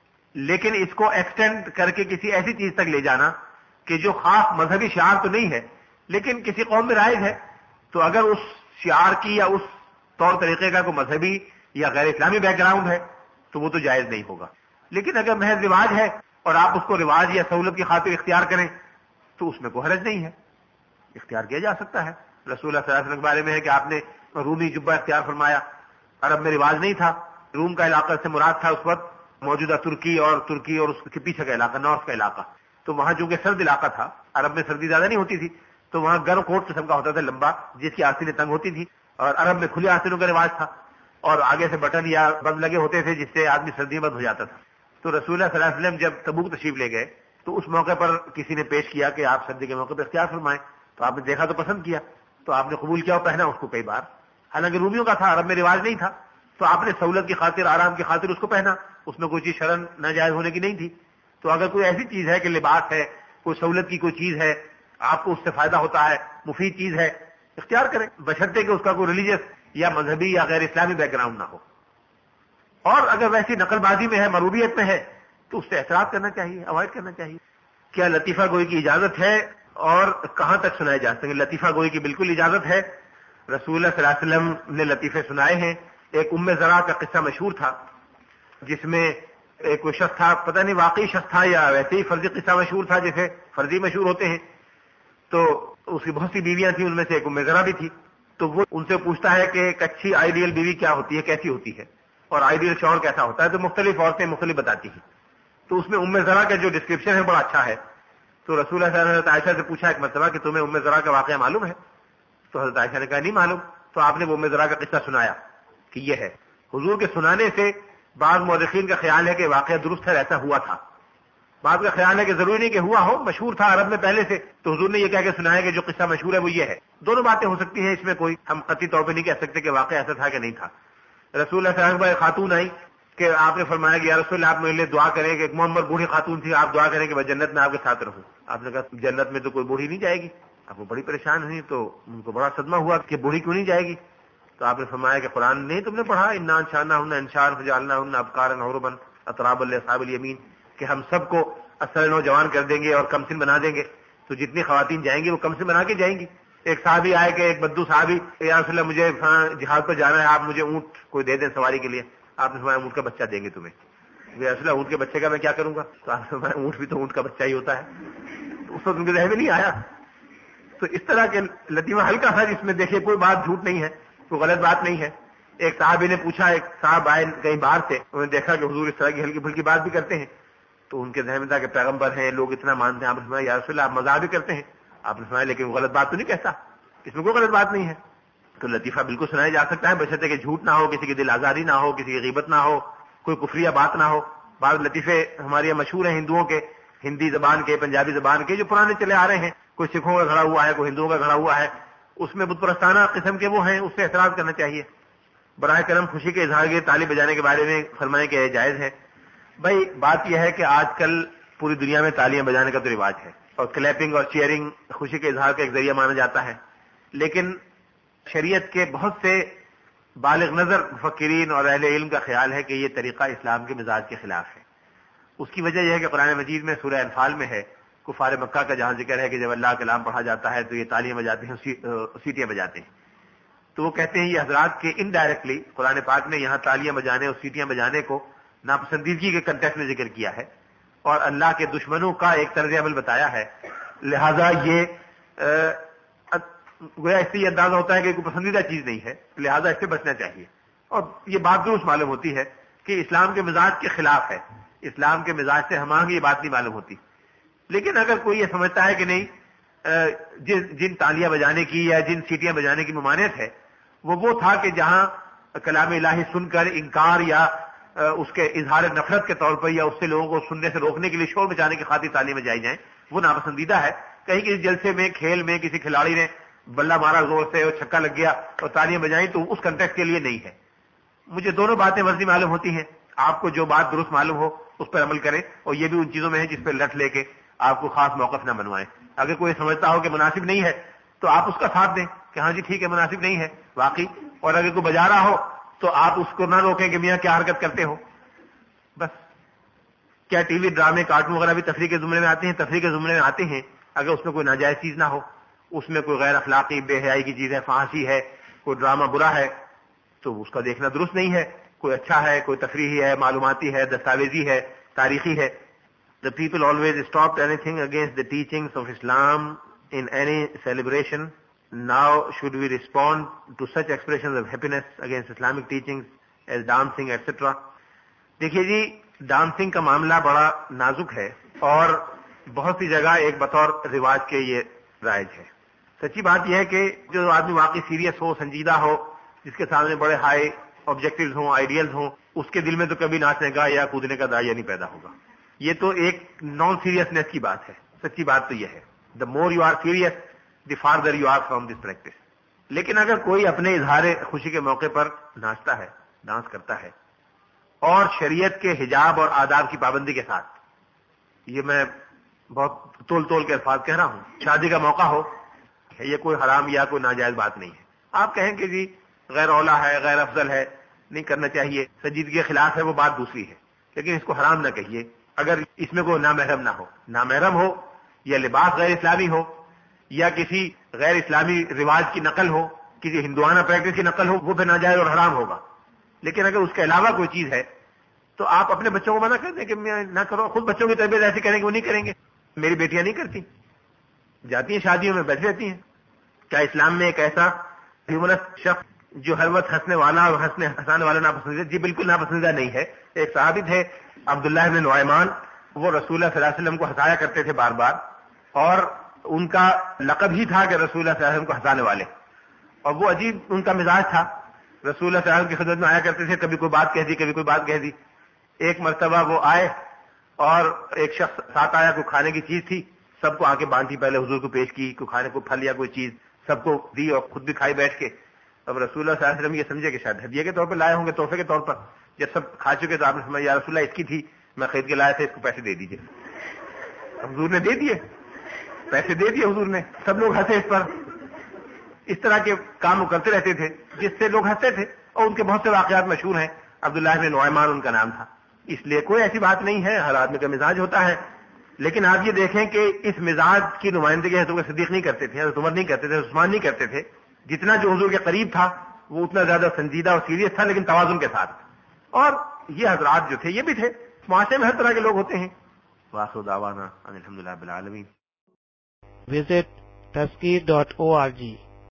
لیکن اس کو ایکسٹینڈ کر کے کسی ایسی چیز تک لے جانا کہ جو خاص مذہبی شعار تو نہیں ہے لیکن کسی قوم میں رائج ہے، تو اگر اس شعار کی یا اس طور طریقے کا کوئی مذہبی یا غیر اسلامی بیک گراؤنڈ ہے تو وہ تو جائز نہیں ہوگا۔ لیکن اگر محض رواج ہے اور آپ اس کو رواج یا سہولت کی خاطر اختیار کریں تو اس میں کوئی حرج نہیں ہے، اختیار کیا جا سکتا ہے۔ رسول اللہ صلی اللہ علیہ وسلم کے بارے میں ہے کہ آپ نے رومی جبہ اختیار فرمایا، عرب میں رواج نہیں تھا، روم کا علاقہ سے مراد تھا اس وقت موجودہ ترکی اور اس کے پیچھے کا علاقہ، نارتھ کا علاقہ، تو وہاں چونکہ سرد علاقہ تھا، عرب میں سردی زیادہ نہیں ہوتی تھی، تو وہاں گرم کوٹ قسم کا ہوتا تھا لمبا جس کی آستینیں تنگ ہوتی تھی، اور عرب میں کھلی آستینوں کا رواج تھا اور آگے سے بٹن یا بند لگے ہوتے تھے جس سے آدمی سردی میں بند ہو جاتا تھا۔ تو رسول اللہ صلی اللہ علیہ وسلم جب تبوک تشریف لے گئے تو اس موقع پر کسی نے پیش کیا کہ آپ سردی کے موقع پر اختیار فرمائیں، تو آپ نے دیکھا تو پسند کیا، تو آپ نے قبول کیا اور پہنا اس کو کئی بار، حالانکہ رومیوں کا تھا، عرب میں رواج نہیں تھا، تو آپ نے سہولت کی خاطر آرام کی خاطر اس کو پہنا، اس میں کوئی چیز شرعاً ناجائز ہونے کی نہیں تھی۔ تو اگر کوئی ایسی چیز ہے کہ لباس ہے، کوئی سہولت کی کوئی چیز ہے، آپ کو اس سے فائدہ ہوتا ہے، مفید چیز ہے، اختیار کریں، بشرطے کہ اس کا کوئی ریلیجیس یا مذہبی یا غیر اسلامی بیک گراؤنڈ نہ ہو۔ اور اگر ویسی نقل بازی میں ہے، مروریت میں ہے، تو اس سے احتراز کرنا چاہیے، اوائڈ کرنا چاہیے۔ کیا لطیفہ گوئی کی اجازت ہے اور کہاں تک سنائے جا سکتے؟ لطیفہ گوئی کی بالکل اجازت ہے، رسول اللہ صلی اللہ علیہ وسلم نے لطیفے سنائے ہیں۔ ایک ام زرع کا قصہ مشہور تھا جس میں ایک کوئی شخص تھا، پتہ نہیں واقعی شخص تھا یا ویسے ہی فرضی قصہ مشہور تھا جیسے فرضی مشہور ہوتے ہیں، تو اس کی بہت سی بیویاں تھیں، ان میں سے ایک ام زرع بھی تھی، تو وہ ان سے پوچھتا ہے کہ ایک اچھی آئیڈیل بیوی کیا ہوتی ہے، کیسی ہوتی ہے، اور آئیڈیل شوہر کیسا ہوتا ہے، تو مختلف عورتیں مختلف بتاتی ہیں۔ تو اس میں ام زرع کا جو ڈسکرپشن ہے بڑا اچھا ہے۔ تو رسول اللہ صلی اللہ علیہ وسلم نے عائشہ سے پوچھا ایک مرتبہ کہ تمہیں ام زرع کا واقعہ معلوم ہے؟ تو حضرت عائشہ نے کہا نہیں معلوم، تو آپ نے وہ ام زرع کا قصہ سنایا کہ یہ ہے۔ حضور کے سنانے سے بعض مورخین کا خیال ہے کہ واقعہ درست ہے، ایسا ہوا تھا، بعض کا خیال ہے کہ ضروری نہیں کہ ہوا ہو، مشہور تھا عرب میں پہلے سے، تو حضور نے یہ کہہ کے سنایا کہ جو قصہ مشہور ہے وہ یہ ہے۔ دونوں باتیں ہو سکتی ہیں، اس میں کوئی ہم قطعی طور پہ نہیں کہہ سکتے کہ واقعہ ایسا تھا کہ نہیں تھا۔ رسول اللہ صلی اللہ علیہ وسلم خاتون آئی کہ آپ نے فرمایا کہ یا رسول اللہ آپ میرے لیے دعا کریں، کہ ایک معمر بوڑھی خاتون تھی، آپ دعا کریں کہ میں جنت میں آپ کے ساتھ رہوں۔ آپ نے کہا جنت میں تو کوئی بوڑھی نہیں جائے گی، آپ وہ بڑی پریشان ہوئی، تو ان کو بڑا صدمہ ہوا کہ بوڑھی کیوں نہیں جائے گی؟ تو آپ نے فرمایا کہ قرآن نہیں تم نے پڑھا انا انشأناہن انشاء فجعلناہن ابکارا عربا اترابا لاصحاب الیمین، کہ ہم سب کو اصل نوجوان کر دیں گے اور کم سن بنا دیں گے، تو جتنی خواتین جائیں گی وہ کم سن بنا کے جائیں گی۔ ایک صحابی آئے کہ ایک بدو صحابی، یا رسول اللہ مجھے جہاد پر جانا ہے، آپ مجھے اونٹ کوئی دے دیں سواری کے لیے۔ آپ نے فرمایا اونٹ کا بچہ دیں گے تمہیں۔ یا رسول اللہ اونٹ کے بچے کا میں کیا کروں گا؟ تو آپ نے فرمایا اونٹ بھی تو اونٹ کا بچہ ہی ہوتا ہے۔ اس وقت ان کے ذہن میں نہیں آیا۔ تو اس طرح کے لطیفہ ہلکا سا، جس میں دیکھیے کوئی بات جھوٹ نہیں ہے، کوئی غلط بات نہیں ہے۔ ایک صحابی نے پوچھا، ایک صاحب آئے کہیں باہر سے، انہوں نے دیکھا کہ حضور اس طرح کی ہلکی پھلکی بات بھی کرتے ہیں، تو ان کے ذہن میں تھا کہ پیغمبر ہیں، لوگ اتنا مانتے ہیں۔ آپ نے فرمایا یا رسول اللہ آپ مزاح بھی کرتے ہیں؟ آپ نے فرمایا لیکن وہ غلط بات تو نہیں کہتا، اس میں کوئی غلط بات نہیں ہے۔ تو لطیفہ بالکل سنایا جا سکتا ہے، بشرطے کہ جھوٹ نہ ہو، کسی کی دل آزاری نہ ہو، کسی کی غیبت نہ ہو، کوئی کفریہ بات نہ ہو۔ بعض لطیفے ہمارے یہاں مشہور ہیں ہندوؤں کے، ہندی زبان کے، پنجابی زبان کے، جو پرانے چلے آ رہے ہیں، کوئی سکھوں کا گھڑا ہوا ہے، کوئی ہندوؤں کا گھڑا ہوا ہے، اس میں بت پرستانہ قسم کے وہ ہیں، اس سے اعتراض کرنا چاہیے۔ براہ کرم خوشی کے اظہار کے تالی بجانے کے بارے میں فرمائیں کہ یہ جائز ہے۔ بھائی بات یہ ہے کہ آج کل پوری دنیا میں تالیاں بجانے کا تو رواج ہے، اور کلیپنگ اور چیئرنگ خوشی کے اظہار کا ایک ذریعہ مانا جاتا ہے، لیکن شریعت کے بہت سے بالغ نظر مفکرین اور اہل علم کا خیال ہے کہ یہ طریقہ اسلام کے مزاج کے خلاف ہے۔ اس کی وجہ یہ ہے کہ قرآن مجید میں سورہ انفال میں ہے، کفار مکہ کا جہاں ذکر ہے کہ جب اللہ کا کلام پڑھا جاتا ہے تو یہ تالیاں بجاتے ہیں، سیٹیاں بجاتے ہیں۔ تو وہ کہتے ہیں یہ حضرات کہ انڈائریکٹلی قرآن پاک نے یہاں تالیاں بجانے اور سیٹیاں بجانے کو ناپسندیدگی کے کنٹیکسٹ میں ذکر کیا ہے اور اللہ کے دشمنوں کا ایک طرز عمل بتایا ہے، لہذا یہ گویا اس سے یہ اندازہ ہوتا ہے کہ کوئی پسندیدہ چیز نہیں ہے، لہذا اس سے بچنا چاہیے۔ اور یہ بات درست معلوم ہوتی ہے کہ اسلام کے مزاج کے خلاف ہے، اسلام کے مزاج سے ہم آہنگ یہ بات نہیں معلوم ہوتی۔ لیکن اگر کوئی یہ سمجھتا ہے کہ نہیں جن تالیاں بجانے کی یا جن سیٹیاں بجانے کی ممانعت ہے وہ تھا کہ جہاں کلام الہی سن کر انکار یا اس کے اظہار نفرت کے طور پر یا اس سے لوگوں کو سننے سے روکنے کے لیے شور مچانے کی خاطر تالیاں بجائی جائیں، وہ ناپسندیدہ ہے۔ کہیں کسی جلسے میں، کھیل میں کسی کھلاڑی نے بلہ مارا زور سے اور چھکا لگ گیا اور تالیاں بجائیں تو اس کنٹیکسٹ کے لیے نہیں ہے۔ مجھے دونوں باتیں فرضی معلوم ہوتی ہیں، آپ کو جو بات درست معلوم ہو اس پر عمل کریں، اور یہ بھی ان چیزوں میں ہے جس پہ لٹ لے کے آپ کو خاص موقف نہ بنوائیں۔ اگر کوئی سمجھتا ہو کہ مناسب نہیں ہے تو آپ اس کا ساتھ دیں کہ ہاں جی ٹھیک ہے مناسب نہیں ہے واقعی، اور اگر کوئی بجا رہا ہو تو آپ اس کو نہ روکیں کہ میاں کیا حرکت کرتے ہو۔ بس کیا ٹی وی ڈرامے کارٹون وغیرہ بھی تفریح کے زمرے میں آتے ہیں؟ تفریح کے زمرے میں آتے ہیں اگر اس میں کوئی ناجائز چیز نہ ہو، اس میں کوئی غیر اخلاقی بے حیائی کی چیز ہے، فحاشی ہے، کوئی ڈرامہ برا ہے تو اس کا دیکھنا درست نہیں ہے۔ کوئی اچھا ہے، کوئی تفریحی ہے، معلوماتی ہے، دستاویزی ہے، تاریخی ہے۔ The people always stopped anything against the teachings of Islam in any celebration. Now should we respond to such expressions of happiness against Islamic teachings as dancing etc.؟ دیکھیے جی، ڈانسنگ کا معاملہ بڑا نازک ہے اور بہت سی جگہ ایک بطور رواج کے یہ رائج ہے۔ سچی بات یہ ہے کہ جو آدمی واقعی سیریس ہو، سنجیدہ ہو، جس کے سامنے بڑے ہائی آبجیکٹیوز ہوں، آئیڈیلز ہوں، اس کے دل میں تو کبھی ناچنے کا یا کودنے کا داعیہ نہیں پیدا ہوگا۔ یہ تو ایک نان سیریسنیس کی بات ہے۔ سچی بات تو یہ ہے، the more you are serious the farther you are from this practice. لیکن اگر کوئی اپنے اظہار خوشی کے موقع پر ناچتا ہے، ڈانس کرتا ہے اور شریعت کے حجاب اور آداب کی پابندی کے ساتھ، یہ میں بہت تول کے الفاظ کہہ رہا ہوں، شادی کا موقع ہو، یہ کوئی حرام یا کوئی ناجائز بات نہیں ہے۔ آپ کہیں کہ جی غیر اولا ہے، غیر افضل ہے، نہیں کرنا چاہیے، سنجیدگی کے خلاف ہے، وہ بات دوسری ہے، لیکن اس کو حرام نہ کہیے اگر اس میں کوئی نامحرم نہ ہو۔ نامحرم ہو یا لباس غیر اسلامی ہو یا کسی غیر اسلامی رواج کی نقل ہو، کسی ہندوانہ پریکٹس کی نقل ہو، وہ پھر ناجائز اور حرام ہوگا۔ لیکن اگر اس کے علاوہ کوئی چیز ہے تو آپ اپنے بچوں کو منع کر دیں کہ نہ کرو۔ خود بچوں کی تربیت ایسی کریں گے وہ نہیں کریں گے۔ میری بیٹیاں نہیں کرتی، جاتی ہیں شادیوں میں بیٹھ رہتی ہیں۔ کیا اسلام میں ایک ایسا ہیومنس شخص جو ہر وقت ہنسنے والا اور ہنسانے والا ناپسندیدہ؟ جی بالکل ناپسندیدہ نہیں ہے۔ ایک صحابی تھے عبداللہ بن نعیمان، وہ رسول اللہ صلی اللہ علیہ وسلم کو ہنسایا کرتے تھے بار بار، اور ان کا لقب ہی تھا کہ رسول اللہ صلی اللہ علیہ وسلم کو ہنسانے والے، اور وہ عجیب ان کا مزاج تھا۔ رسول اللہ صلی اللہ علیہ وسلم کی خدمت میں آیا کرتے تھے، کبھی کوئی بات کہہ دی، کبھی کوئی بات کہہ دی۔ ایک مرتبہ وہ آئے اور ایک شخص ساتھ آیا، کوئی کھانے کی چیز تھی، سب کو آ کے باندھی، پہلے حضور کو پیش کی، کوئی کھانے کو پھل یا کوئی چیز سب کو دی اور خود بھی کھائی بیٹھ کے۔ اب رسول اللہ صلی اللہ علیہ وسلم یہ سمجھے کہ شاید ہدیے کے طور پر لائے ہوں گے، تحفے کے طور پر۔ جب سب کھا چکے تو آپ نے فرمایا یا رسول اللہ اس کی تھی، میں خرید کے لایا تھا، اس کو پیسے دے دیجیے۔ حضور نے دے دیے، پیسے دے دیے حضور نے۔ سب لوگ ہنسے اس پر۔ اس طرح کے کام وہ کرتے رہتے تھے جس سے لوگ ہنستے تھے، اور ان کے بہت سے واقعات مشہور ہیں۔ عبداللہ بن نعیمان ان کا نام تھا۔ اس لیے کوئی ایسی بات نہیں ہے، ہر آدمی کا مزاج ہوتا ہے۔ لیکن آپ یہ دیکھیں کہ اس مزاج کی نمائندگی حضرت صدیق نہیں کرتے تھے، حضرت عمر نہیں کرتے تھے، عثمان نہیں کرتے تھے. جتنا جو حضور کے قریب تھا وہ اتنا زیادہ سنجیدہ اور سیریس تھا، لیکن توازن کے ساتھ. اور یہ حضرات جو تھے یہ بھی تھے. معاشرے میں ہر طرح کے لوگ ہوتے ہیں. وآخر دعوانا ان الحمدللہ رب العالمین. Visit Tazkir.org